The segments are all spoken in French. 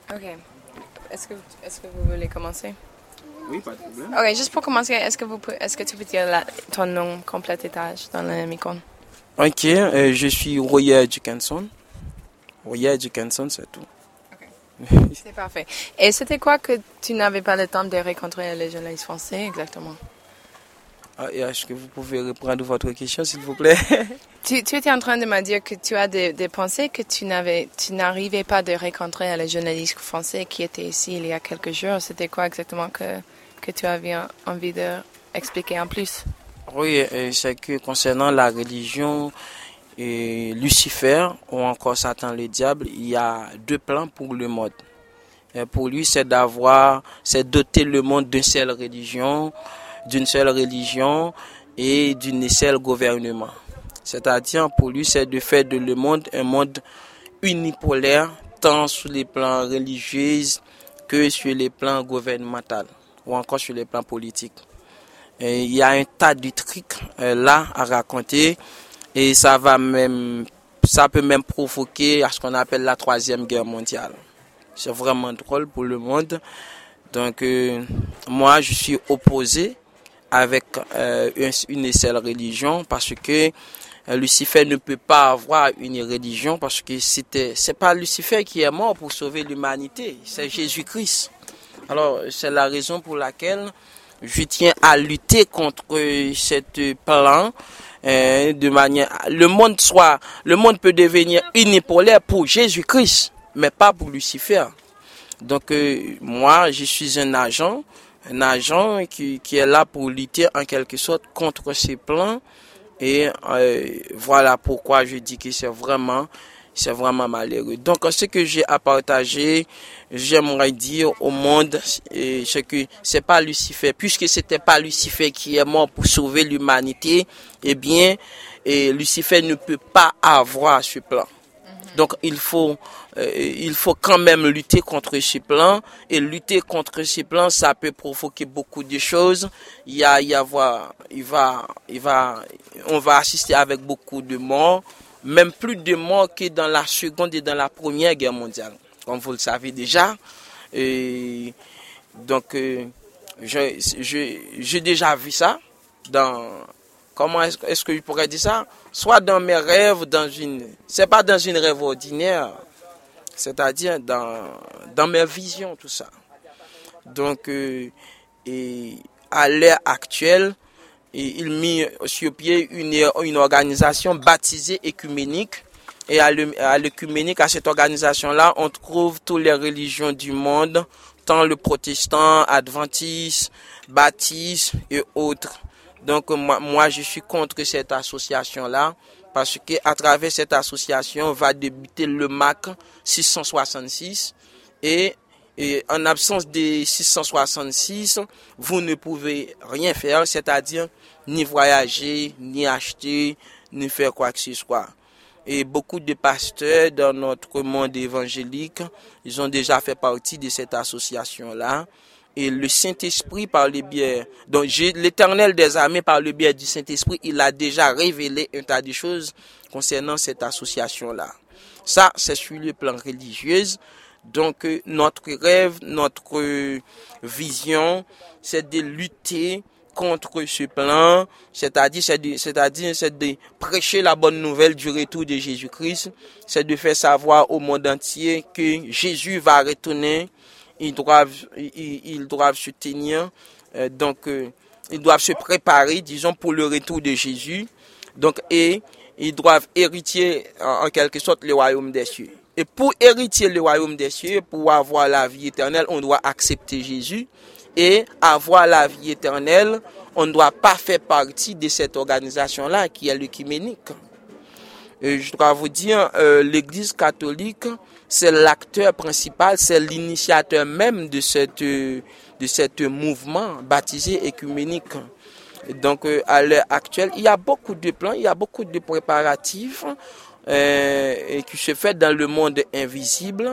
Ok. Est-ce que vous voulez commencer? Oui, pas de problème. Ok, juste pour commencer, est-ce que tu peux dire ton nom complet et tâche dans le micro? Ok, je suis Royer Dickinson. Royer Dickinson, c'est tout. C'est parfait. Et c'était quoi que tu n'avais pas le temps de rencontrer les journalistes français exactement? Et est-ce que vous pouvez reprendre votre question, s'il vous plaît? Tu étais en train de me dire que tu as des pensées que tu n'arrivais pas de rencontrer les journalistes français qui étaient ici il y a quelques jours. C'était quoi exactement que tu avais envie d'expliquer en plus? Oui, c'est que concernant la religion, Lucifer ou encore Satan le diable, il y a deux plans pour le monde. Et pour lui, c'est doter le monde d'une seule religion et d'une seule gouvernement. C'est-à-dire, pour lui, c'est de faire de le monde un monde unipolaire, tant sur les plans religieux que sur les plans gouvernementaux ou encore sur les plans politiques. Et il y a un tas de trucs là à raconter et ça peut même provoquer à ce qu'on appelle la troisième guerre mondiale. C'est vraiment drôle pour le monde. Donc moi je suis opposé avec une seule religion parce que Lucifer ne peut pas avoir une religion parce que c'est pas Lucifer qui est mort pour sauver l'humanité, c'est Jésus-Christ. Alors c'est la raison pour laquelle je tiens à lutter contre cette plan de manière le monde peut devenir unipolaire pour Jésus-Christ mais pas pour Lucifer. Donc moi je suis un agent qui est là pour lutter en quelque sorte contre ces plans et voilà pourquoi je dis que c'est vraiment malheureux. Donc ce que j'ai à partager, j'aimerais dire au monde, c'est que c'est pas Lucifer, puisque c'était pas Lucifer qui est mort pour sauver l'humanité, eh bien Lucifer ne peut pas avoir ce plan. Donc il faut quand même lutter contre ces plans et lutter contre ces plans, ça peut provoquer beaucoup de choses. On va assister avec beaucoup de morts, même plus de morts que dans la seconde et dans la première guerre mondiale, comme vous le savez déjà. Et donc j'ai déjà vu ça comment est-ce que je pourrais dire ça? Soit dans mes rêves, c'est pas dans une rêve ordinaire, c'est-à-dire dans mes visions, tout ça. Donc, à l'heure actuelle, il mit sur pied une organisation baptisée écuménique. Et à l'écuménique, à cette organisation-là, on trouve toutes les religions du monde, tant le protestant, adventiste, baptiste et autres. Donc moi je suis contre cette association-là parce que à travers cette association va débuter le MAC 666 et en absence de 666, vous ne pouvez rien faire, c'est-à-dire ni voyager, ni acheter, ni faire quoi que ce soit. Et beaucoup de pasteurs dans notre monde évangélique, ils ont déjà fait partie de cette association-là. Et le Saint-Esprit par le biais, donc l'Éternel des armées par le biais du Saint-Esprit, il a déjà révélé un tas de choses concernant cette association-là. Ça, c'est sur le plan religieux. Donc notre rêve, notre vision, c'est de lutter contre ce plan, c'est-à-dire de prêcher la bonne nouvelle du retour de Jésus-Christ, c'est de faire savoir au monde entier que Jésus va retourner. Ils doivent se tenir, ils doivent se préparer, disons, pour le retour de Jésus. Donc, et ils doivent hériter en quelque sorte le royaume des cieux. Et pour hériter le royaume des cieux, pour avoir la vie éternelle, on doit accepter Jésus. Et avoir la vie éternelle, on ne doit pas faire partie de cette organisation-là qui est l'œcuménique. Je dois vous dire, l'Église catholique, c'est l'acteur principal, c'est l'initiateur même de cette mouvement baptisé écuménique. Donc, à l'heure actuelle, il y a beaucoup de plans, il y a beaucoup de préparatifs qui se fait dans le monde invisible,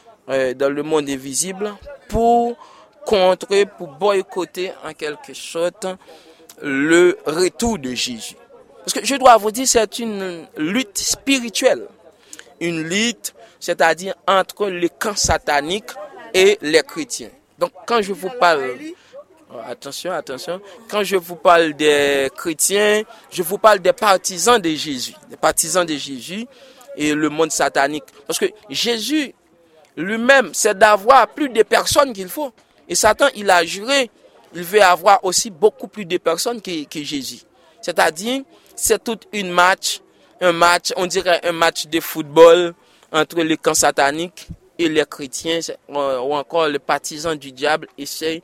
pour boycotter en quelque sorte le retour de Jésus. Parce que je dois vous dire, c'est une lutte spirituelle. Une lutte, c'est-à-dire entre le camp satanique et les chrétiens. Donc quand je vous parle, attention, quand je vous parle des chrétiens, je vous parle des partisans de Jésus, et le monde satanique. Parce que Jésus lui-même, c'est d'avoir plus de personnes qu'il faut. Et Satan, il a juré, il veut avoir aussi beaucoup plus de personnes que Jésus. C'est-à-dire, c'est tout un match, on dirait un match de football entre le camp satanique et les chrétiens, ou encore les partisans du diable, et ceux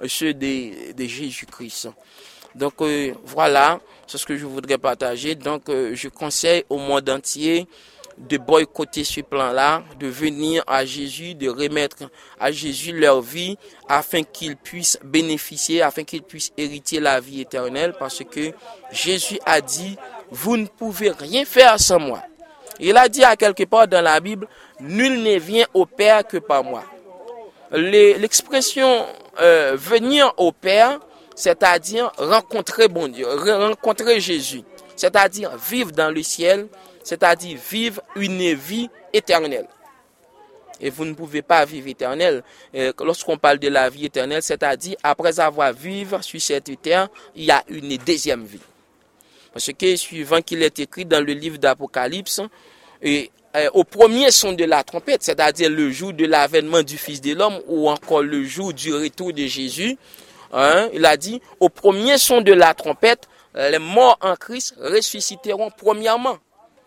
de Jésus-Christ. Donc voilà, c'est ce que je voudrais partager. Donc je conseille au monde entier de boycotter ce plan-là, de venir à Jésus, de remettre à Jésus leur vie afin qu'ils puissent bénéficier, afin qu'ils puissent hériter la vie éternelle, parce que Jésus a dit, vous ne pouvez rien faire sans moi. Il a dit à quelque part dans la Bible, nul ne vient au Père que par moi. L'expression venir au Père, c'est-à-dire rencontrer bon Dieu, rencontrer Jésus, c'est-à-dire vivre dans le ciel, c'est-à-dire vivre une vie éternelle. Et vous ne pouvez pas vivre éternelle. Lorsqu'on parle de la vie éternelle, c'est-à-dire après avoir vécu sur cette terre, il y a une deuxième vie. Parce que suivant qu'il est écrit dans le livre d'Apocalypse, au premier son de la trompette, c'est-à-dire le jour de l'avènement du Fils de l'homme ou encore le jour du retour de Jésus, il a dit, au premier son de la trompette, les morts en Christ ressusciteront premièrement.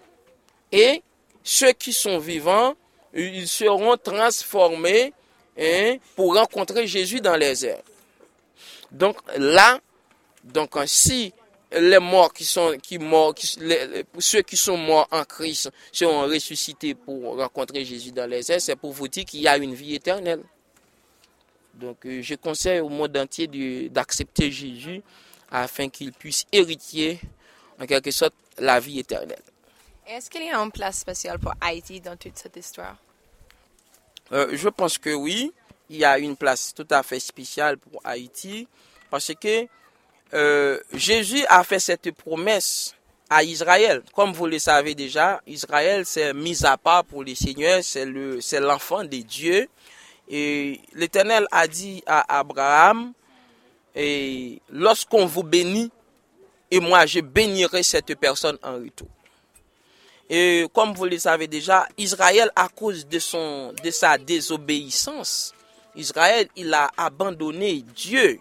Et ceux qui sont vivants, ils seront transformés pour rencontrer Jésus dans les airs. Donc là, si les morts ceux qui sont morts en Christ seront ressuscités pour rencontrer Jésus dans les airs, c'est pour vous dire qu'il y a une vie éternelle. Donc je conseille au monde entier d'accepter Jésus afin qu'il puisse hériter en quelque sorte la vie éternelle. Est-ce qu'il y a une place spéciale pour Haïti dans toute cette histoire? Je pense que oui, il y a une place tout à fait spéciale pour Haïti parce que Jésus a fait cette promesse à Israël. Comme vous le savez déjà, Israël s'est mis à part pour le Seigneur, c'est l'enfant de Dieu. Et l'Éternel a dit à Abraham, et lorsqu'on vous bénit, et moi je bénirai cette personne en retour. Et comme vous le savez déjà, Israël, à cause de sa désobéissance, Israël, il a abandonné Dieu.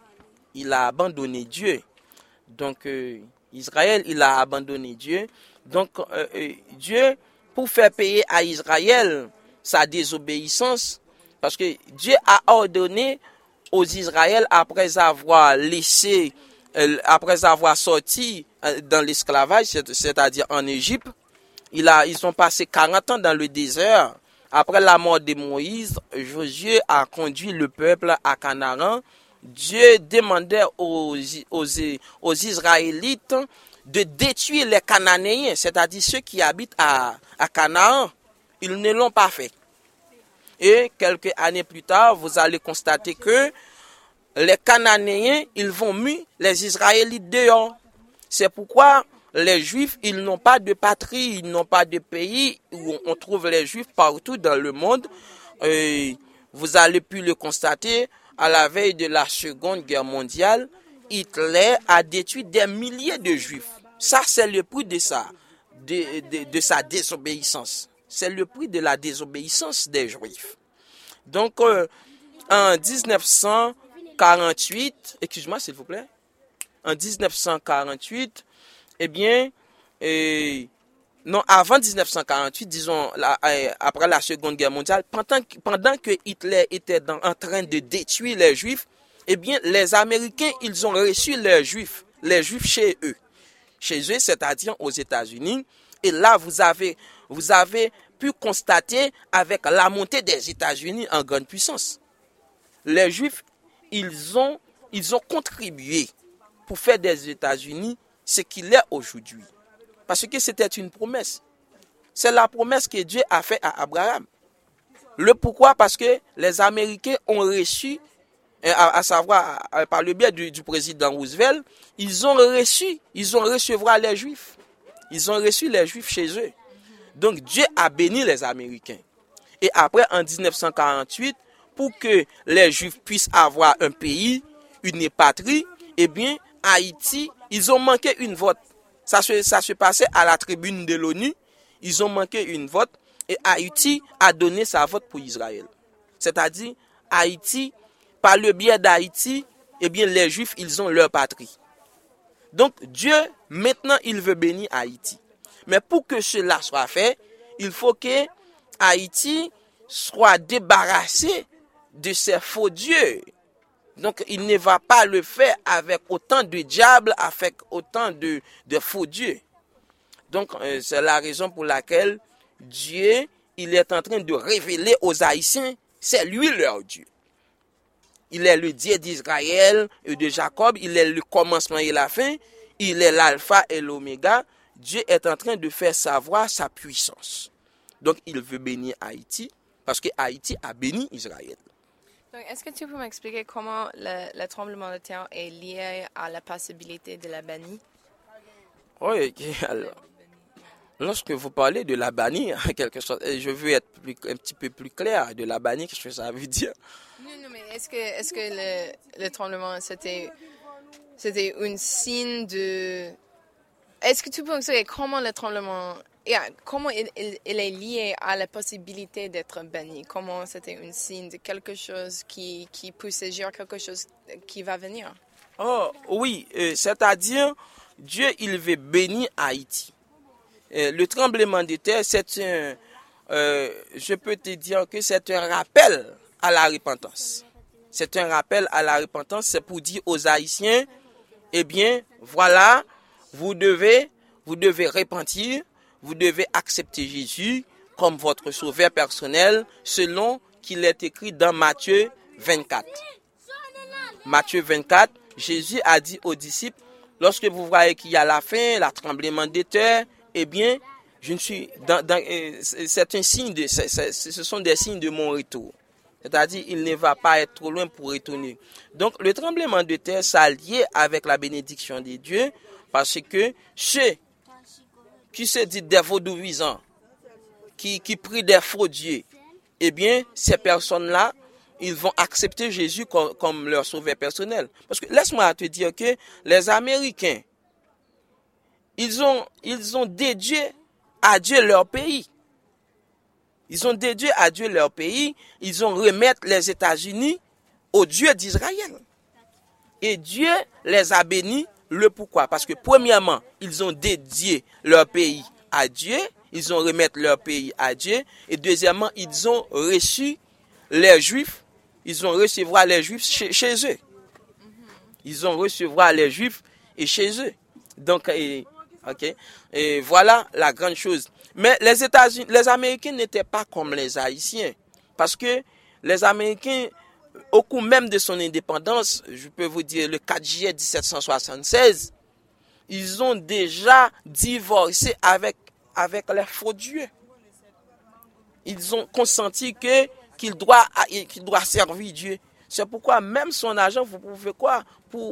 Donc, Israël, il a abandonné Dieu. Donc, Dieu, pour faire payer à Israël sa désobéissance, parce que Dieu a ordonné aux Israël, après avoir sorti dans l'esclavage, c'est-à-dire en Égypte, ils ont passé 40 ans dans le désert. Après la mort de Moïse, Josué a conduit le peuple à Canaan. Dieu demandait aux Israélites de détruire les Cananéens, c'est-à-dire ceux qui habitent à Canaan. Ils ne l'ont pas fait. Et quelques années plus tard, vous allez constater que les Cananéens, ils vont mis les Israélites dehors. C'est pourquoi les Juifs, ils n'ont pas de patrie, ils n'ont pas de pays où on trouve les Juifs partout dans le monde. Vous allez pu le constater, à la veille de la Seconde Guerre mondiale, Hitler a détruit des milliers de Juifs. Ça, c'est le prix de sa désobéissance. C'est le prix de la désobéissance des Juifs. Donc, en 1948, excuse-moi s'il vous plaît, en 1948, avant 1948, disons, après la Seconde Guerre mondiale, pendant que Hitler était en train de détruire les Juifs, les Américains, ils ont reçu les Juifs chez eux, c'est-à-dire aux États-Unis. Et là, vous avez pu constater avec la montée des États-Unis en grande puissance. Les Juifs, ils ont contribué pour faire des États-Unis ce qu'il est aujourd'hui. Parce que c'était une promesse. C'est la promesse que Dieu a faite à Abraham. Le pourquoi? Parce que les Américains ont reçu, à savoir par le biais du président Roosevelt, ils ont recevoir les Juifs. Ils ont reçu les Juifs chez eux. Donc Dieu a béni les Américains. Et après, en 1948, pour que les Juifs puissent avoir un pays, une patrie, eh bien, Haïti, ils ont manqué une vote. Ça se passait à la tribune de l'ONU. Ils ont manqué une vote et Haïti a donné sa vote pour Israël. C'est-à-dire, Haïti, par le biais d'Haïti, eh bien, les Juifs, ils ont leur patrie. Donc, Dieu, maintenant, il veut bénir Haïti. Mais pour que cela soit fait, il faut que Haïti soit débarrassé de ces faux dieux. Donc, il ne va pas le faire avec autant de diables, avec autant de faux dieux. Donc, c'est la raison pour laquelle Dieu, il est en train de révéler aux Haïtiens, c'est lui leur Dieu. Il est le Dieu d'Israël et de Jacob, il est le commencement et la fin, il est l'alpha et l'oméga. Dieu est en train de faire savoir sa puissance. Donc, il veut bénir Haïti, parce que Haïti a béni Israël. Donc, est-ce que tu peux m'expliquer comment le tremblement de terre est lié à la possibilité de la bannie? Oui, alors, lorsque vous parlez de la bannie, quelque chose, je veux être un petit peu plus clair de la bannie, qu'est-ce que ça veut dire? Non, mais est-ce que le tremblement, c'était un signe de... Est-ce que tu peux m'expliquer comment le tremblement... comment il est lié à la possibilité d'être banni? Comment c'était un signe de quelque chose qui peut s'agir, quelque chose qui va venir? Oh, oui, c'est-à-dire, Dieu, il veut bénir Haïti. Le tremblement de terre, c'est je peux te dire que c'est un rappel à la repentance. C'est un rappel à la repentance, c'est pour dire aux Haïtiens, eh bien, voilà, vous devez repentir, vous devez accepter Jésus comme votre sauveur personnel, selon qu'il est écrit dans Matthieu 24. Matthieu 24, Jésus a dit aux disciples, lorsque vous voyez qu'il y a la faim, le tremblement de terre, eh bien, c'est un signe ce sont des signes de mon retour. C'est-à-dire, il ne va pas être trop loin pour retourner. Donc, le tremblement de terre, ça lié avec la bénédiction de Dieu, parce que ceux qui se disent des vaudouisants, qui prient des faux dieux, eh bien, ces personnes-là, ils vont accepter Jésus comme leur sauveur personnel. Parce que laisse-moi te dire que les Américains, ils ont dédié à Dieu leur pays. Ils ont dédié à Dieu leur pays. Ils ont remettre les États-Unis au Dieu d'Israël. Et Dieu les a bénis. Le pourquoi? Parce que premièrement, ils ont dédié leur pays à Dieu. Ils ont remettre leur pays à Dieu. Et deuxièmement, ils ont reçu les Juifs. Ils ont recevoir les Juifs chez eux. Ils ont recevoir les Juifs et chez eux. Donc, ok. Et voilà la grande chose. Mais les États-Unis, les Américains n'étaient pas comme les Haïtiens. Parce que les Américains, au cours même de son indépendance, je peux vous dire le 4 juillet 1776, ils ont déjà divorcé avec les faux dieux. Ils ont consenti qu'il doit servir Dieu. C'est pourquoi même son agent, vous pouvez quoi pour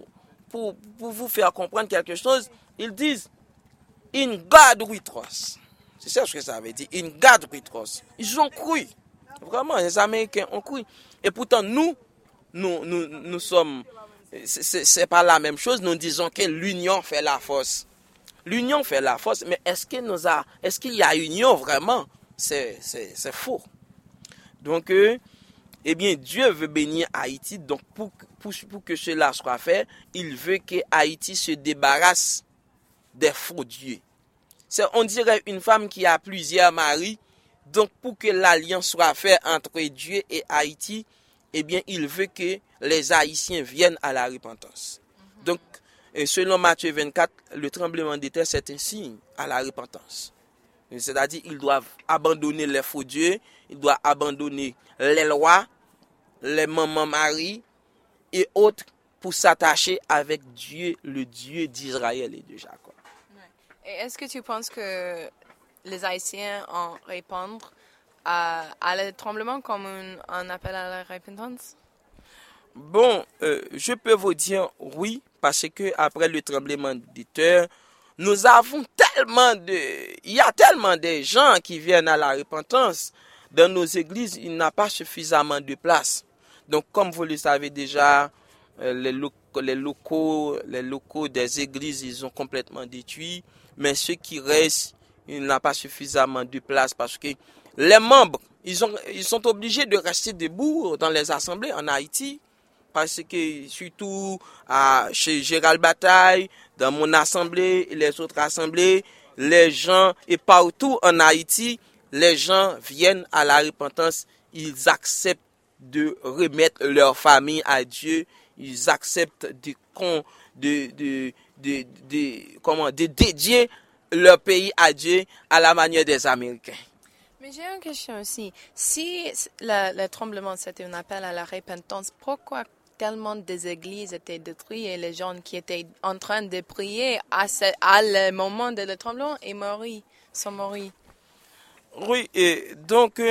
vous faire comprendre quelque chose, ils disent in God we trust. C'est ça ce que ça veut dire. In God we trust. Ils ont cru. Vraiment, les Américains ont cru. Et pourtant, nous sommes... C'est pas la même chose. Nous disons que l'union fait la force. L'union fait la force. Mais est-ce qu'il y a union vraiment? C'est faux. Donc, eh bien, Dieu veut bénir Haïti. Donc, pour que cela soit fait, il veut que Haïti se débarrasse des faux dieux. On dirait une femme qui a plusieurs maris. Donc, pour que l'alliance soit faite entre Dieu et Haïti, eh bien, il veut que les Haïtiens viennent à la repentance. Donc, selon Matthieu 24, le tremblement de terre, c'est un signe à la repentance. C'est-à-dire, ils doivent abandonner les faux dieux, ils doivent abandonner les lois, les mamans maris et autres pour s'attacher avec Dieu, le Dieu d'Israël et de Jacob. Et est-ce que tu penses que les Haïtiens en répondent à le tremblement comme un appel à la repentance? Bon, je peux vous dire oui, parce que après le tremblement de terre, il y a tellement de gens qui viennent à la repentance. dans nos églises, il n'a pas suffisamment de place. Donc, comme vous le savez déjà, les locaux des églises, ils ont complètement détruit. Mais ceux qui restent, il n'a pas suffisamment de place parce que les membres, ils sont obligés de rester debout dans les assemblées en Haïti. Parce que surtout chez Gérald Bataille, dans mon assemblée et les autres assemblées, les gens, et partout en Haïti, les gens viennent à la repentance, ils acceptent de remettre leur famille à Dieu, ils acceptent de dédier leur pays à Dieu à la manière des Américains. Mais j'ai une question aussi. Si le tremblement c'était un appel à la repentance, pourquoi tellement des églises étaient détruites et les gens qui étaient en train de prier à le moment de le tremblement sont morts? Oui, et donc,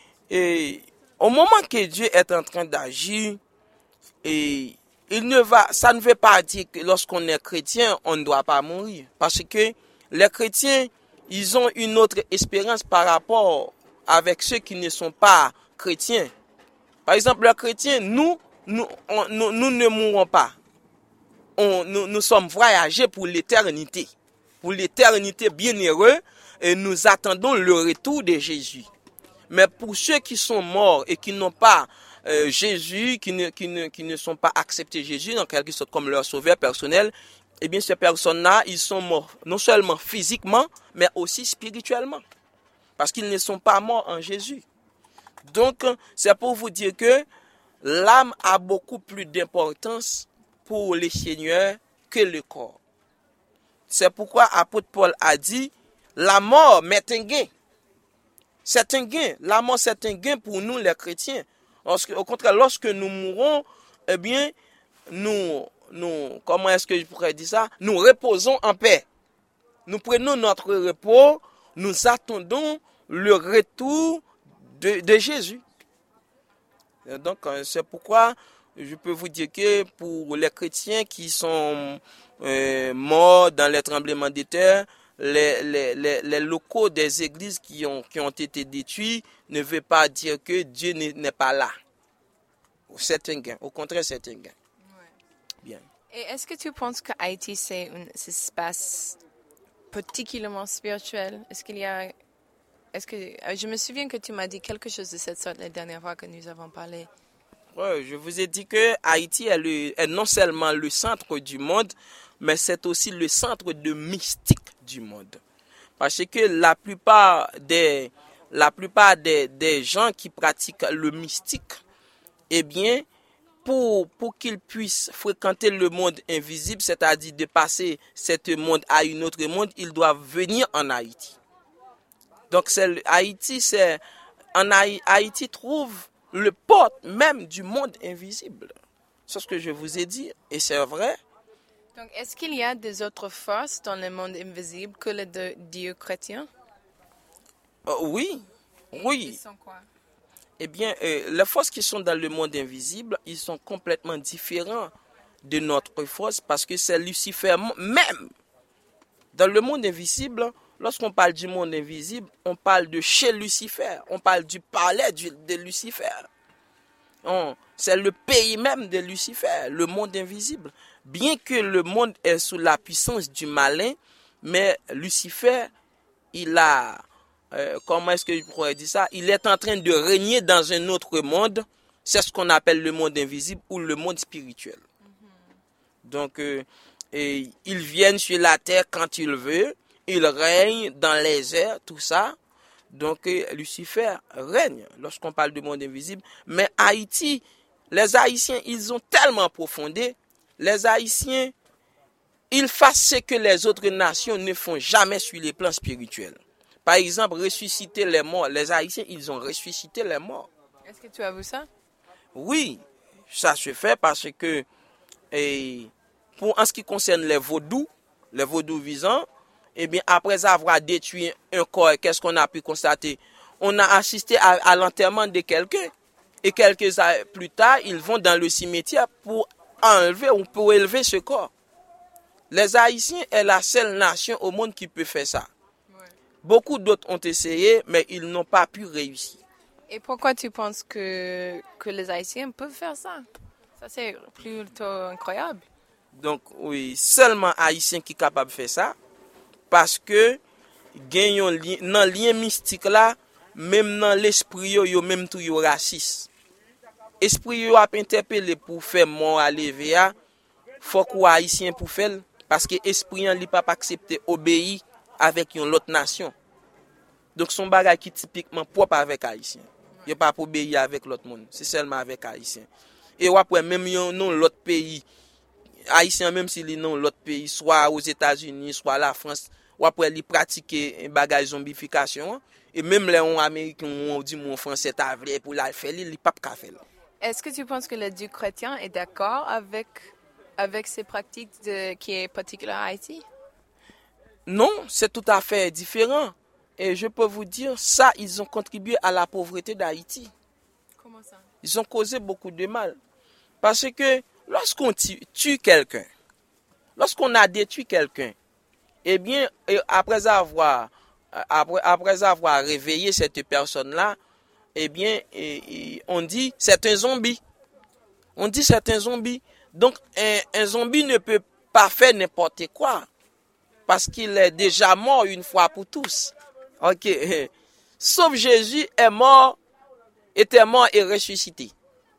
au moment que Dieu est en train d'agir, et ça ne veut pas dire que lorsqu'on est chrétien, on ne doit pas mourir. Parce que les chrétiens, ils ont une autre espérance par rapport avec ceux qui ne sont pas chrétiens. Par exemple, les chrétiens, nous ne mourrons pas. Nous sommes voyagés pour l'éternité. Pour l'éternité bienheureuse, et nous attendons le retour de Jésus. Mais pour ceux qui sont morts et qui n'ont pas Jésus, qui ne sont pas acceptés Jésus, en quelque sorte comme leur sauveur personnel, eh bien ces personnes-là, ils sont morts non seulement physiquement, mais aussi spirituellement. Parce qu'ils ne sont pas morts en Jésus. Donc, c'est pour vous dire que l'âme a beaucoup plus d'importance pour les seigneurs que le corps. C'est pourquoi l'apôtre Paul a dit, la mort m'est un gain. C'est un gain. La mort, c'est un gain pour nous, les chrétiens. Au contraire, lorsque nous mourrons, eh bien, comment est-ce que je pourrais dire ça? Nous reposons en paix. Nous prenons notre repos, nous attendons le retour de Jésus. Et donc, c'est pourquoi je peux vous dire que pour les chrétiens qui sont morts dans les tremblements de terre, les locaux des églises qui ont été détruits ne veut pas dire que Dieu n'est pas là. C'est un gain. Au contraire, c'est un gain. Ouais. Bien. Et est-ce que tu penses que Haïti, c'est un espace particulièrement spirituel? Je me souviens que tu m'as dit quelque chose de cette sorte la dernière fois que nous avons parlé. Ouais, je vous ai dit que Haïti est non seulement le centre du monde, mais c'est aussi le centre de mystique du monde. Parce que la plupart des gens qui pratiquent le mystique, eh bien, pour qu'ils puissent fréquenter le monde invisible, c'est-à-dire de passer ce monde à un autre monde, ils doivent venir en Haïti. Donc, Haïti trouve le porte même du monde invisible. C'est ce que je vous ai dit, et c'est vrai. Donc, est-ce qu'il y a des autres forces dans le monde invisible que le Dieu chrétien? Oui. Ils sont quoi? Eh bien, les forces qui sont dans le monde invisible, ils sont complètement différents de notre force parce que c'est Lucifer même. Dans le monde invisible, lorsqu'on parle du monde invisible, on parle de chez Lucifer, on parle du palais de Lucifer. C'est le pays même de Lucifer, le monde invisible. Bien que le monde est sous la puissance du malin, mais Lucifer, il a, comment est-ce que je pourrais dire ça? Il est en train de régner dans un autre monde. C'est ce qu'on appelle le monde invisible ou le monde spirituel. Donc, ils viennent sur la terre quand ils veulent. Ils règnent dans les airs, tout ça. Donc, Lucifer règne lorsqu'on parle du monde invisible. Mais Haïti, les Haïtiens, ils ont tellement profondé. Les Haïtiens, ils font ce que les autres nations ne font jamais sur les plans spirituels. Par exemple, ressusciter les morts. Les Haïtiens, ils ont ressuscité les morts. Est-ce que tu as vu ça? Oui, ça se fait parce que, en ce qui concerne les vaudous visants, eh bien, après avoir détruit un corps, qu'est-ce qu'on a pu constater? On a assisté à l'enterrement de quelqu'un. Et quelques années plus tard, ils vont dans le cimetière pour enlever ou pour élever ce corps. Les Haïtiens est la seule nation au monde qui peut faire ça. Ouais. Beaucoup d'autres ont essayé, mais ils n'ont pas pu réussir. Et pourquoi tu penses que les Haïtiens peuvent faire ça? Ça, c'est plutôt incroyable. Donc, oui, seulement Haïtien qui est capable de faire ça, parce que dans le lien mystique là, même dans l'esprit, yo même tout yo raciste. Esprit yo a interpellé pour faire mort à lever, faut que Haïtien pour faire, parce que esprit li pas accepter obéir avec une autre nation. Donc son bagage qui typiquement propre avec Haïtien. Il pas pour obéir avec l'autre monde, c'est seulement avec Haïtien. Et après même non l'autre pays Haïtien même s'il est non l'autre pays soit aux États-Unis, soit la France, ou après li pratiquer un bagage zombification et même les américains on dit mon français ta vrai pour la faire li pas ka faire. Est-ce que tu penses que le Dieu chrétien est d'accord avec ces pratiques qui est particulière à Haïti? Non, c'est tout à fait différent. Et je peux vous dire, ça, ils ont contribué à la pauvreté d'Haïti. Comment ça? Ils ont causé beaucoup de mal. Parce que lorsqu'on tue quelqu'un, lorsqu'on a détruit quelqu'un, eh bien, après avoir réveillé cette personne-là, eh bien, on dit c'est un zombie. On dit c'est un zombie. Donc, un zombie ne peut pas faire n'importe quoi. Parce qu'il est déjà mort une fois pour tous. Ok. Sauf Jésus était mort et ressuscité.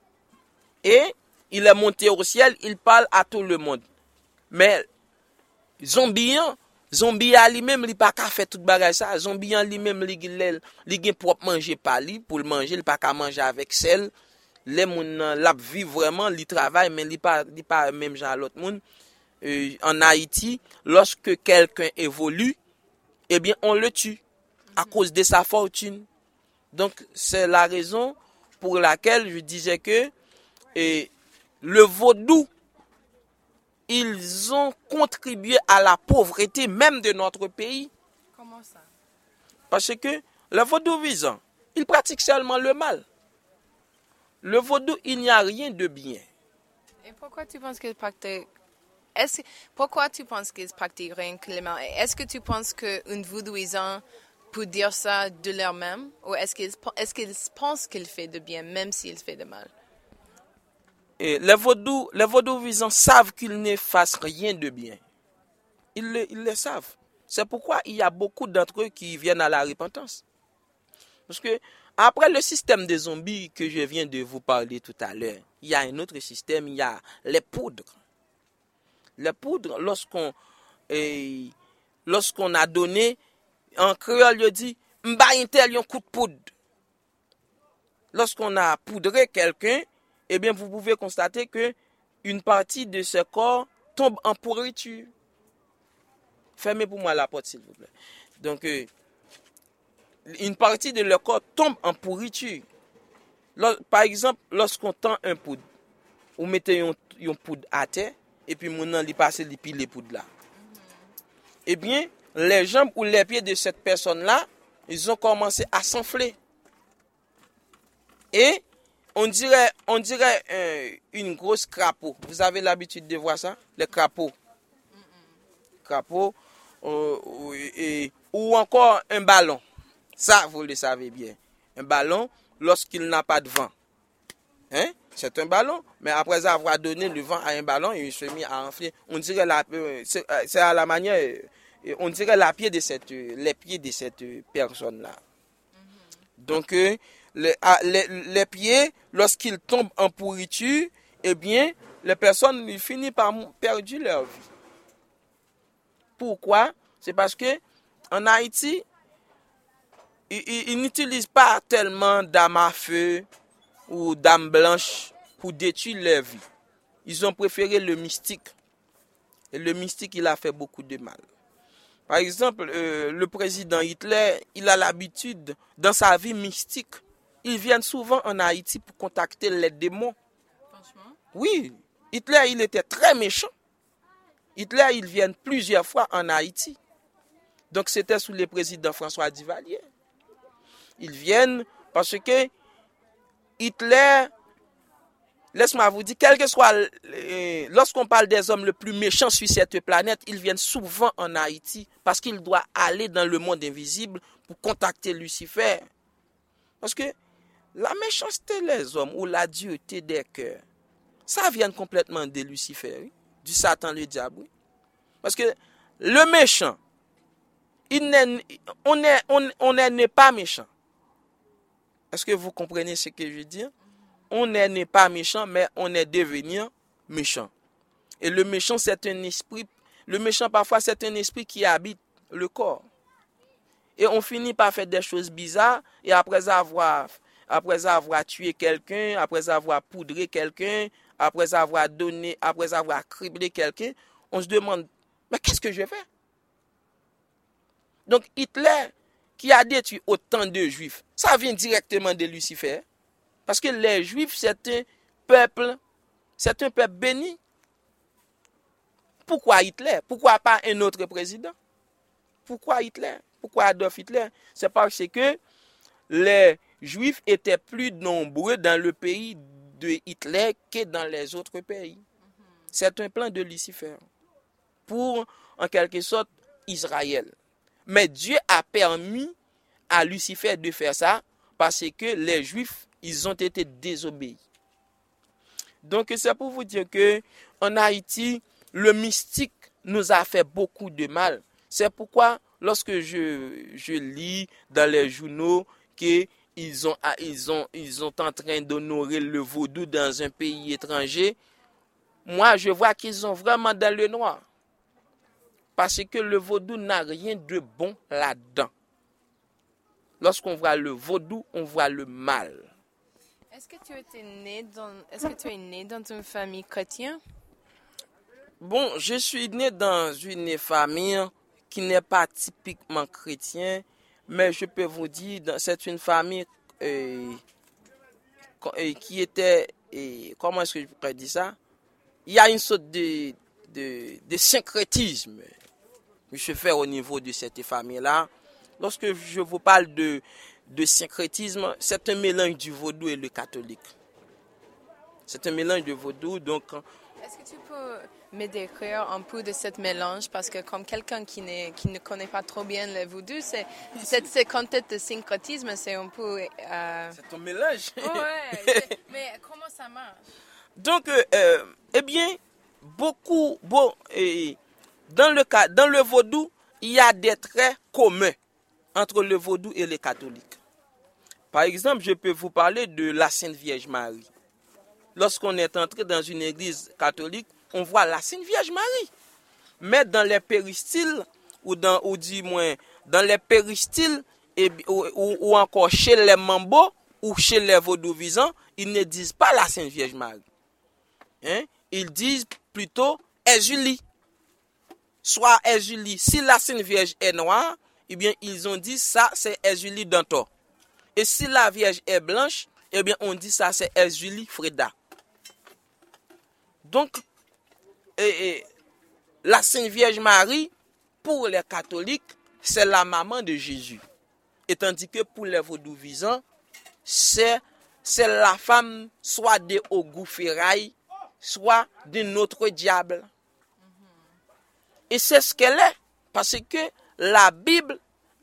Et il est monté au ciel, il parle à tout le monde. Mais zombie a lui-même, il pas qu'à faire tout bagage ça. Zombie a lui-même, il gen propre manger pas li pour le manger, il pas qu'à manger avec sel. Les moun la vivent vraiment, il travaille mais il pas même genre l'autre monde. En Haïti, lorsque quelqu'un évolue, eh bien on le tue à cause de sa fortune. Donc c'est la raison pour laquelle je disais que le vaudou, ils ont contribué à la pauvreté même de notre pays. Comment ça? Parce que le vaudouisant, il pratique seulement le mal. Le vaudou, il n'y a rien de bien. Et pourquoi tu penses qu'il pratique? Pourquoi tu penses qu'ils pratiquent rien que le mal? Est-ce que tu penses qu'un vaudouisant peut dire ça de leur-même? Ou est-ce qu'ils pensent qu'il fait de bien même s'il fait de mal? Et les vaudouisants savent qu'ils ne fassent rien de bien. Ils le savent. C'est pourquoi il y a beaucoup d'entre eux qui viennent à la repentance. Parce que après le système des zombies que je viens de vous parler tout à l'heure, il y a un autre système, il y a les poudres. Les poudres, lorsqu'on a donné, en créole, il dit, m'ba intel yon coup de poudre. Lorsqu'on a poudré quelqu'un, eh bien, vous pouvez constater que une partie de ce corps tombe en pourriture. Fermez pour moi la porte, s'il vous plaît. Donc, une partie de leur corps tombe en pourriture. Par exemple, lorsqu'on tend un poudre, vous mettez une poudre à terre, et puis maintenant, il passe les piles de poudre là. Eh bien, les jambes ou les pieds de cette personne-là, ils ont commencé à s'enfler. Et on dirait une grosse crapaud. Vous avez l'habitude de voir ça? Les crapauds. Crapauds. Ou encore un ballon. Ça, vous le savez bien. Un ballon, lorsqu'il n'a pas de vent. Hein? C'est un ballon, mais après avoir donné le vent à un ballon, il se mit à enfler. On dirait c'est à la manière, on dirait les pieds de cette personne-là. Donc, les pieds, lorsqu'ils tombent en pourriture, eh bien, les personnes finissent par perdre leur vie. Pourquoi? C'est parce que en Haïti, ils n'utilisent pas tellement d'armes à feu ou d'armes blanches pour détruire leur vie. Ils ont préféré le mystique. Et le mystique, il a fait beaucoup de mal. Par exemple, le président Hitler, il a l'habitude, dans sa vie mystique, il vient souvent en Haïti pour contacter les démons. Franchement? Oui, Hitler, il était très méchant. Hitler, il vient plusieurs fois en Haïti. Donc, c'était sous le président François Duvalier. Ils viennent parce que Hitler, laisse-moi vous dire, quel que soit, lorsqu'on parle des hommes les plus méchants sur cette planète, ils viennent souvent en Haïti parce qu'ils doivent aller dans le monde invisible pour contacter Lucifer. Parce que la méchanceté des hommes ou la dureté des cœurs, ça vient complètement de Lucifer, oui, du Satan, le diable. Oui. Parce que le méchant, on n'est pas méchant. Est-ce que vous comprenez ce que je veux dire? On n'est pas méchant, mais on est devenu méchant. Et le méchant, c'est un esprit. Le méchant, parfois, c'est un esprit qui habite le corps. Et on finit par faire des choses bizarres. Et après avoir tué quelqu'un, après avoir poudré quelqu'un, après avoir donné, après avoir criblé quelqu'un, on se demande, mais qu'est-ce que je fais? Donc Hitler, qui a détruit autant de juifs, ça vient directement de Lucifer. Parce que les juifs, c'est un peuple béni. Pourquoi Hitler? Pourquoi pas un autre président? Pourquoi Hitler? Pourquoi Adolf Hitler? C'est parce que les juifs étaient plus nombreux dans le pays de Hitler que dans les autres pays. C'est un plan de Lucifer pour, en quelque sorte, Israël. Mais Dieu a permis à Lucifer de faire ça parce que les juifs, ils ont été désobéis. Donc c'est pour vous dire que en Haïti, le mystique nous a fait beaucoup de mal. C'est pourquoi lorsque je lis dans les journaux qu'ils sont en train d'honorer le vaudou dans un pays étranger, moi je vois qu'ils sont vraiment dans le noir. Parce que le vaudou n'a rien de bon là-dedans. Lorsqu'on voit le vaudou, on voit le mal. Est-ce que tu es né dans une famille chrétienne? Bon, je suis né dans une famille qui n'est pas typiquement chrétienne, mais je peux vous dire, c'est une famille qui était, comment est-ce que je pourrais dire ça? Il y a une sorte de syncrétisme que je fais au niveau de cette famille-là. Lorsque je vous parle de syncrétisme, c'est un mélange du vaudou et le catholique. C'est un mélange de vaudou, donc... Est-ce que tu peux me décrire un peu de ce mélange? Parce que comme quelqu'un qui ne connaît pas trop bien le vaudou, cette concept de syncrétisme, c'est un peu... C'est un mélange. Ouais, mais comment ça marche? Donc, eh bien, dans le vaudou, il y a des traits communs entre le vaudou et les catholiques. Par exemple, je peux vous parler de la Sainte Vierge Marie. Lorsqu'on est entré dans une église catholique, on voit la Sainte Vierge Marie. Mais dans les péristyles, ou du moins dans les péristyles, ou encore chez les Mambo, ou chez les vaudouvisants, ils ne disent pas la Sainte Vierge Marie. Hein? Ils disent plutôt Julie. Soit Julie. Si la Sainte Vierge est noire, eh bien, ils ont dit ça, c'est Julie Dantor. Et si la Vierge est blanche, eh bien, on dit ça, c'est Julie Freda. Donc, la Sainte Vierge Marie, pour les catholiques, c'est la maman de Jésus. Et tandis que pour les vaudouvisants, c'est la femme soit de Ogou-Ferraille, soit de notre diable. Et c'est ce qu'elle est. Parce que la Bible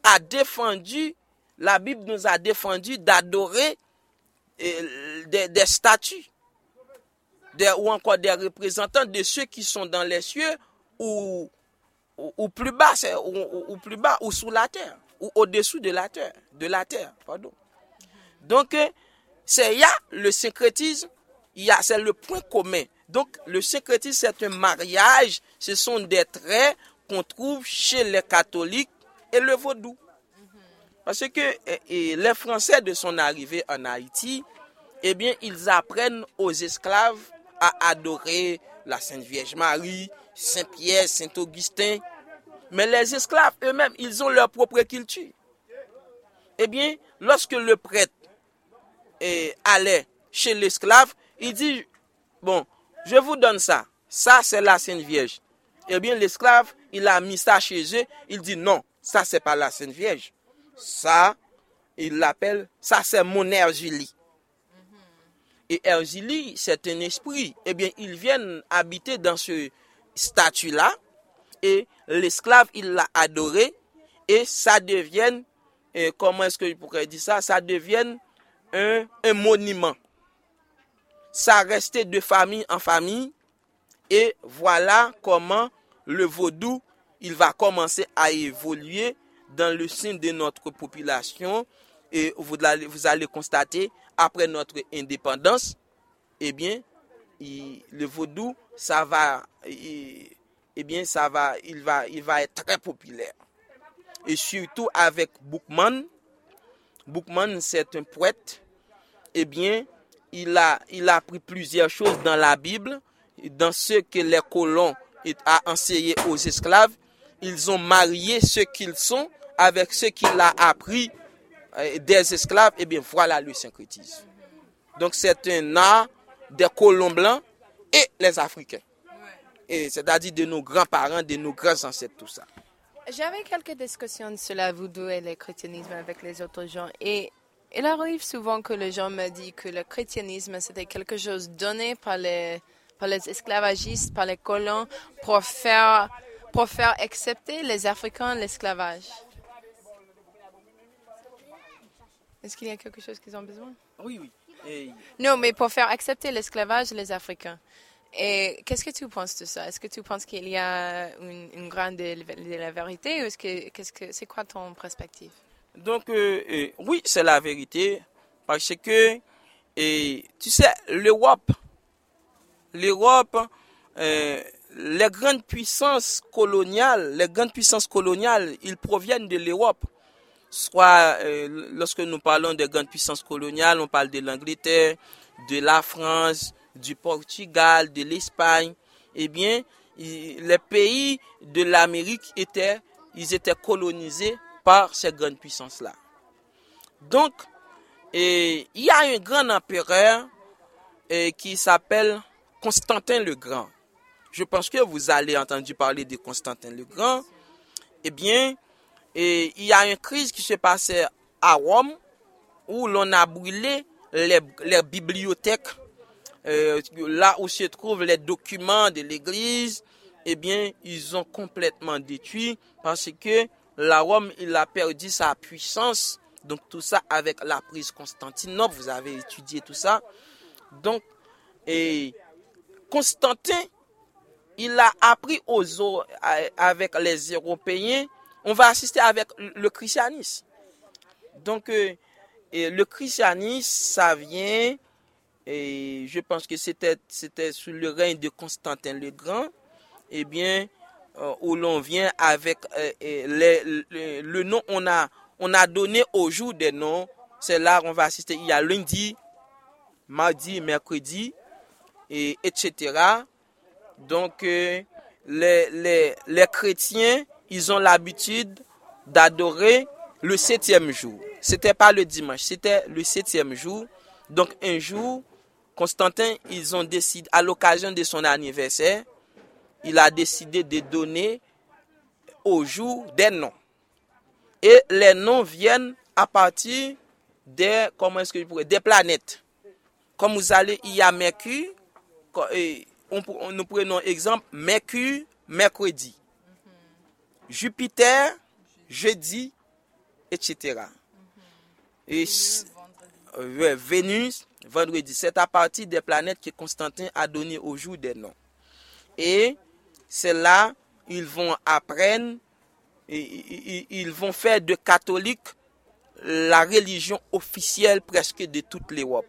nous a défendu d'adorer des statues. Ou encore des représentants de ceux qui sont dans les cieux ou plus bas, ou sous la terre, ou au-dessous de la terre, pardon. Donc, il y a le syncrétisme, c'est le point commun. Donc, le syncrétisme, c'est un mariage, ce sont des traits qu'on trouve chez les catholiques et le vaudou. Parce que les Français, de son arrivée en Haïti, eh bien, ils apprennent aux esclaves à adorer la Sainte Vierge Marie, Saint-Pierre, Saint-Augustin. Mais les esclaves eux-mêmes, ils ont leur propre culture. Eh bien, lorsque le prêtre allait chez l'esclave, il dit, bon, je vous donne ça. Ça, c'est la Sainte Vierge. Eh bien, l'esclave, il a mis ça chez eux. Il dit, non, ça, c'est pas la Sainte Vierge. Ça, il l'appelle, ça, c'est mon Erzulie. Et Erzulie, c'est un esprit. Eh bien, ils viennent habiter dans ce statut-là. Et l'esclave, il l'a adoré. Et ça devient, comment est-ce que je pourrais dire ça? Ça devient un monument. Ça restait de famille en famille. Et voilà comment le vaudou, il va commencer à évoluer dans le sein de notre population. Et vous allez constater, après notre indépendance, eh bien, le vaudou, il va être très populaire. Et surtout avec Boukman. Boukman, c'est un poète. Eh bien, il a appris plusieurs choses dans la Bible, dans ce que les colons ont enseigné aux esclaves. Ils ont marié ce qu'ils sont avec ce qu'il a appris des esclaves. Eh bien, voilà le syncrétisme. Donc, c'est un art des colons blancs et les Africains. Et c'est-à-dire de nos grands-parents, de nos grands ancêtres, tout ça. J'avais quelques discussions sur la voodoo et le chrétianisme avec les autres gens. Et il arrive souvent que les gens me disent que le chrétianisme, c'était quelque chose donné par les esclavagistes, par les colons, pour faire accepter les Africains l'esclavage. Est-ce qu'il y a quelque chose qu'ils ont besoin? Oui. Non, mais pour faire accepter l'esclavage les Africains. Et qu'est-ce que tu penses de ça? Est-ce que tu penses qu'il y a une grande de la vérité ou c'est quoi ton perspective? Donc, oui, c'est la vérité. Parce que, tu sais, l'Europe, les grandes puissances coloniales, ils proviennent de l'Europe. Soit, lorsque nous parlons des grandes puissances coloniales, on parle de l'Angleterre, de la France, du Portugal, de l'Espagne. Eh bien, les pays de l'Amérique étaient colonisés par ces grandes puissances-là. Donc, il y a un grand empereur qui s'appelle Constantin le Grand. Je pense que vous avez entendu parler de Constantin le Grand. Eh bien, il y a une crise qui se passait à Rome où l'on a brûlé les bibliothèques, là où se trouvent les documents de l'église. Eh bien, ils ont complètement détruit parce que la Rome, il a perdu sa puissance. Donc, tout ça avec la prise Constantinople, vous avez étudié tout ça. Donc, Constantin, il a appris avec les Européens. On va assister avec le christianisme. Donc, le christianisme, ça vient, et je pense que c'était sous le règne de Constantin le Grand, eh bien, où l'on vient avec le nom, on a donné au jour des noms. C'est là qu'on va assister. Il y a lundi, mardi, mercredi, etc. Donc, les chrétiens, ils ont l'habitude d'adorer le 7e jour. C'était pas le dimanche, c'était le 7e jour. Donc, un jour, Constantin, ils ont décidé, à l'occasion de son anniversaire, il a décidé de donner au jour des noms. Et les noms viennent à partir des planètes. Comme vous allez, il y a Mercure, nous prenons exemple, Mercure, mercredi. Jupiter, jeudi, etc. Et Vénus, vendredi. C'est à partir des planètes que Constantin a donné au jour des noms. Et c'est là, ils vont apprendre, ils vont faire de catholiques la religion officielle presque de toute l'Europe.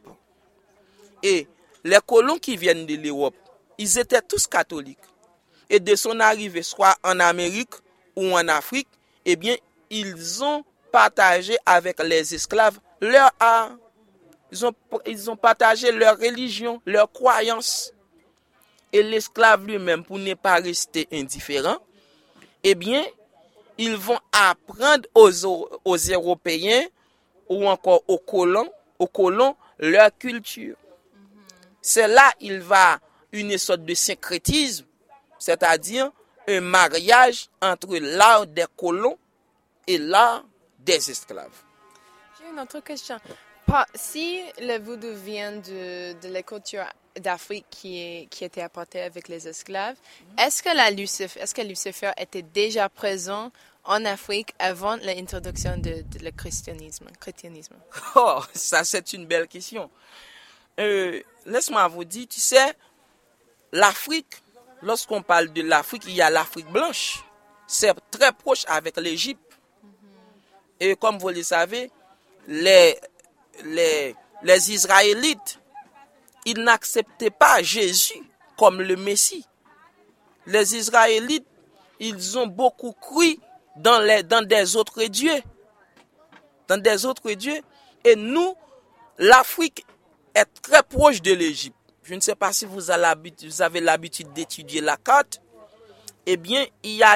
Et les colons qui viennent de l'Europe, ils étaient tous catholiques. Et de son arrivée, soit en Amérique ou en Afrique, eh bien, ils ont partagé avec les esclaves leur art. Ils ont partagé leur religion, leur croyance. Et l'esclave lui-même, pour ne pas rester indifférent, eh bien, ils vont apprendre aux Européens ou encore aux colons leur culture. C'est là il va une sorte de syncrétisme, c'est-à-dire un mariage entre l'art des colons et l'art des esclaves. J'ai une autre question. Si le voodoo vient de la culture d'Afrique qui était apportée avec les esclaves, est-ce que Lucifer était déjà présent en Afrique avant l'introduction de le christianisme? Oh, ça c'est une belle question. Laisse-moi vous dire, tu sais, l'Afrique, lorsqu'on parle de l'Afrique, il y a l'Afrique blanche. C'est très proche avec l'Égypte. Et comme vous le savez, les Israélites, ils n'acceptaient pas Jésus comme le Messie. Les Israélites, ils ont beaucoup cru dans des autres dieux. Dans des autres dieux. Et nous, l'Afrique est très proche de l'Égypte. Je ne sais pas si vous avez l'habitude d'étudier la carte. Eh bien, il y a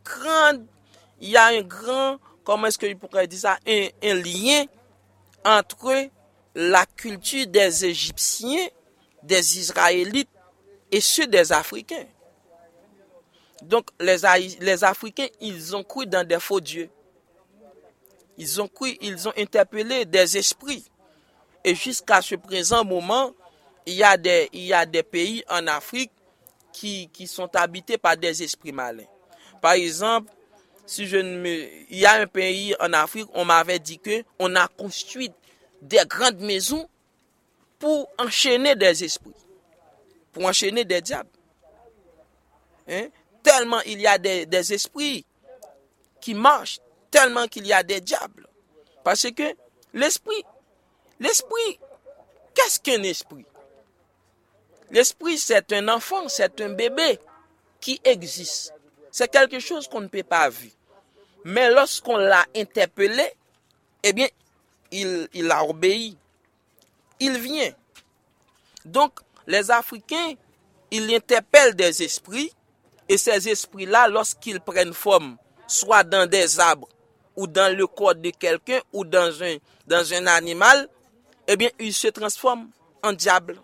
un grand, comment est-ce que je pourrais dire ça, un lien entre la culture des Égyptiens, des Israélites et ceux des Africains. Donc, les Africains, ils ont cru dans des faux dieux. Ils ont interpellé des esprits. Et jusqu'à ce présent moment, il y a des pays en Afrique qui sont habités par des esprits malins. Par exemple, il y a un pays en Afrique, on m'avait dit qu'on a construit des grandes maisons pour enchaîner des esprits, pour enchaîner des diables. Tellement il y a des esprits qui marchent, tellement qu'il y a des diables. Parce que l'esprit, qu'est-ce qu'un esprit? L'esprit, c'est un enfant, c'est un bébé qui existe. C'est quelque chose qu'on ne peut pas voir. Mais lorsqu'on l'a interpellé, eh bien, il a obéi. Il vient. Donc, les Africains, ils interpellent des esprits, et ces esprits-là, lorsqu'ils prennent forme, soit dans des arbres, ou dans le corps de quelqu'un, ou dans un animal, eh bien, ils se transforment en diable.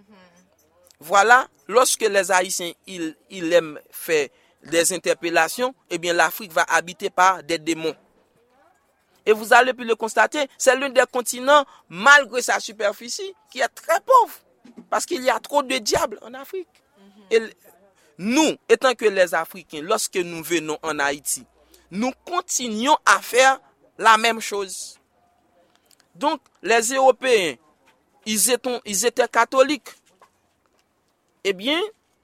Voilà, lorsque les Haïtiens, ils aiment faire des interpellations, eh bien, l'Afrique va habiter par des démons. Et vous allez pu le constater, c'est l'un des continents, malgré sa superficie, qui est très pauvre. Parce qu'il y a trop de diables en Afrique. Et nous, étant que les Africains, lorsque nous venons en Haïti, nous continuons à faire la même chose. Donc, les Européens, ils étaient catholiques. Eh bien,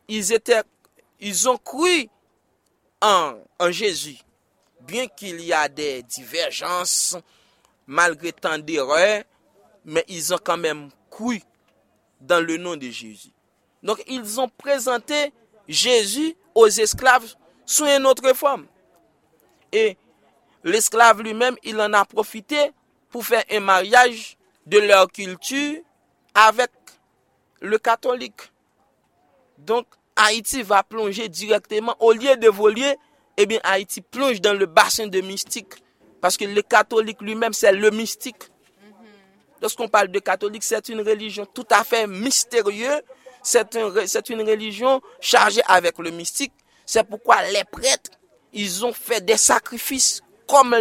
ils ont cru en Jésus. Bien qu'il y a des divergences, malgré tant d'erreurs, mais ils ont quand même cru dans le nom de Jésus. Donc, ils ont présenté Jésus aux esclaves sous une autre forme. Et l'esclave lui-même, il en a profité pour faire un mariage de leur culture avec le catholique. Donc, Haïti va plonger directement, au lieu d'évoluer, eh bien, Haïti plonge dans le bassin de mystique. Parce que le catholique lui-même, c'est le mystique. Lorsqu'on parle de catholique, c'est une religion tout à fait mystérieuse. C'est une religion chargée avec le mystique. C'est pourquoi les prêtres, ils ont fait des sacrifices comme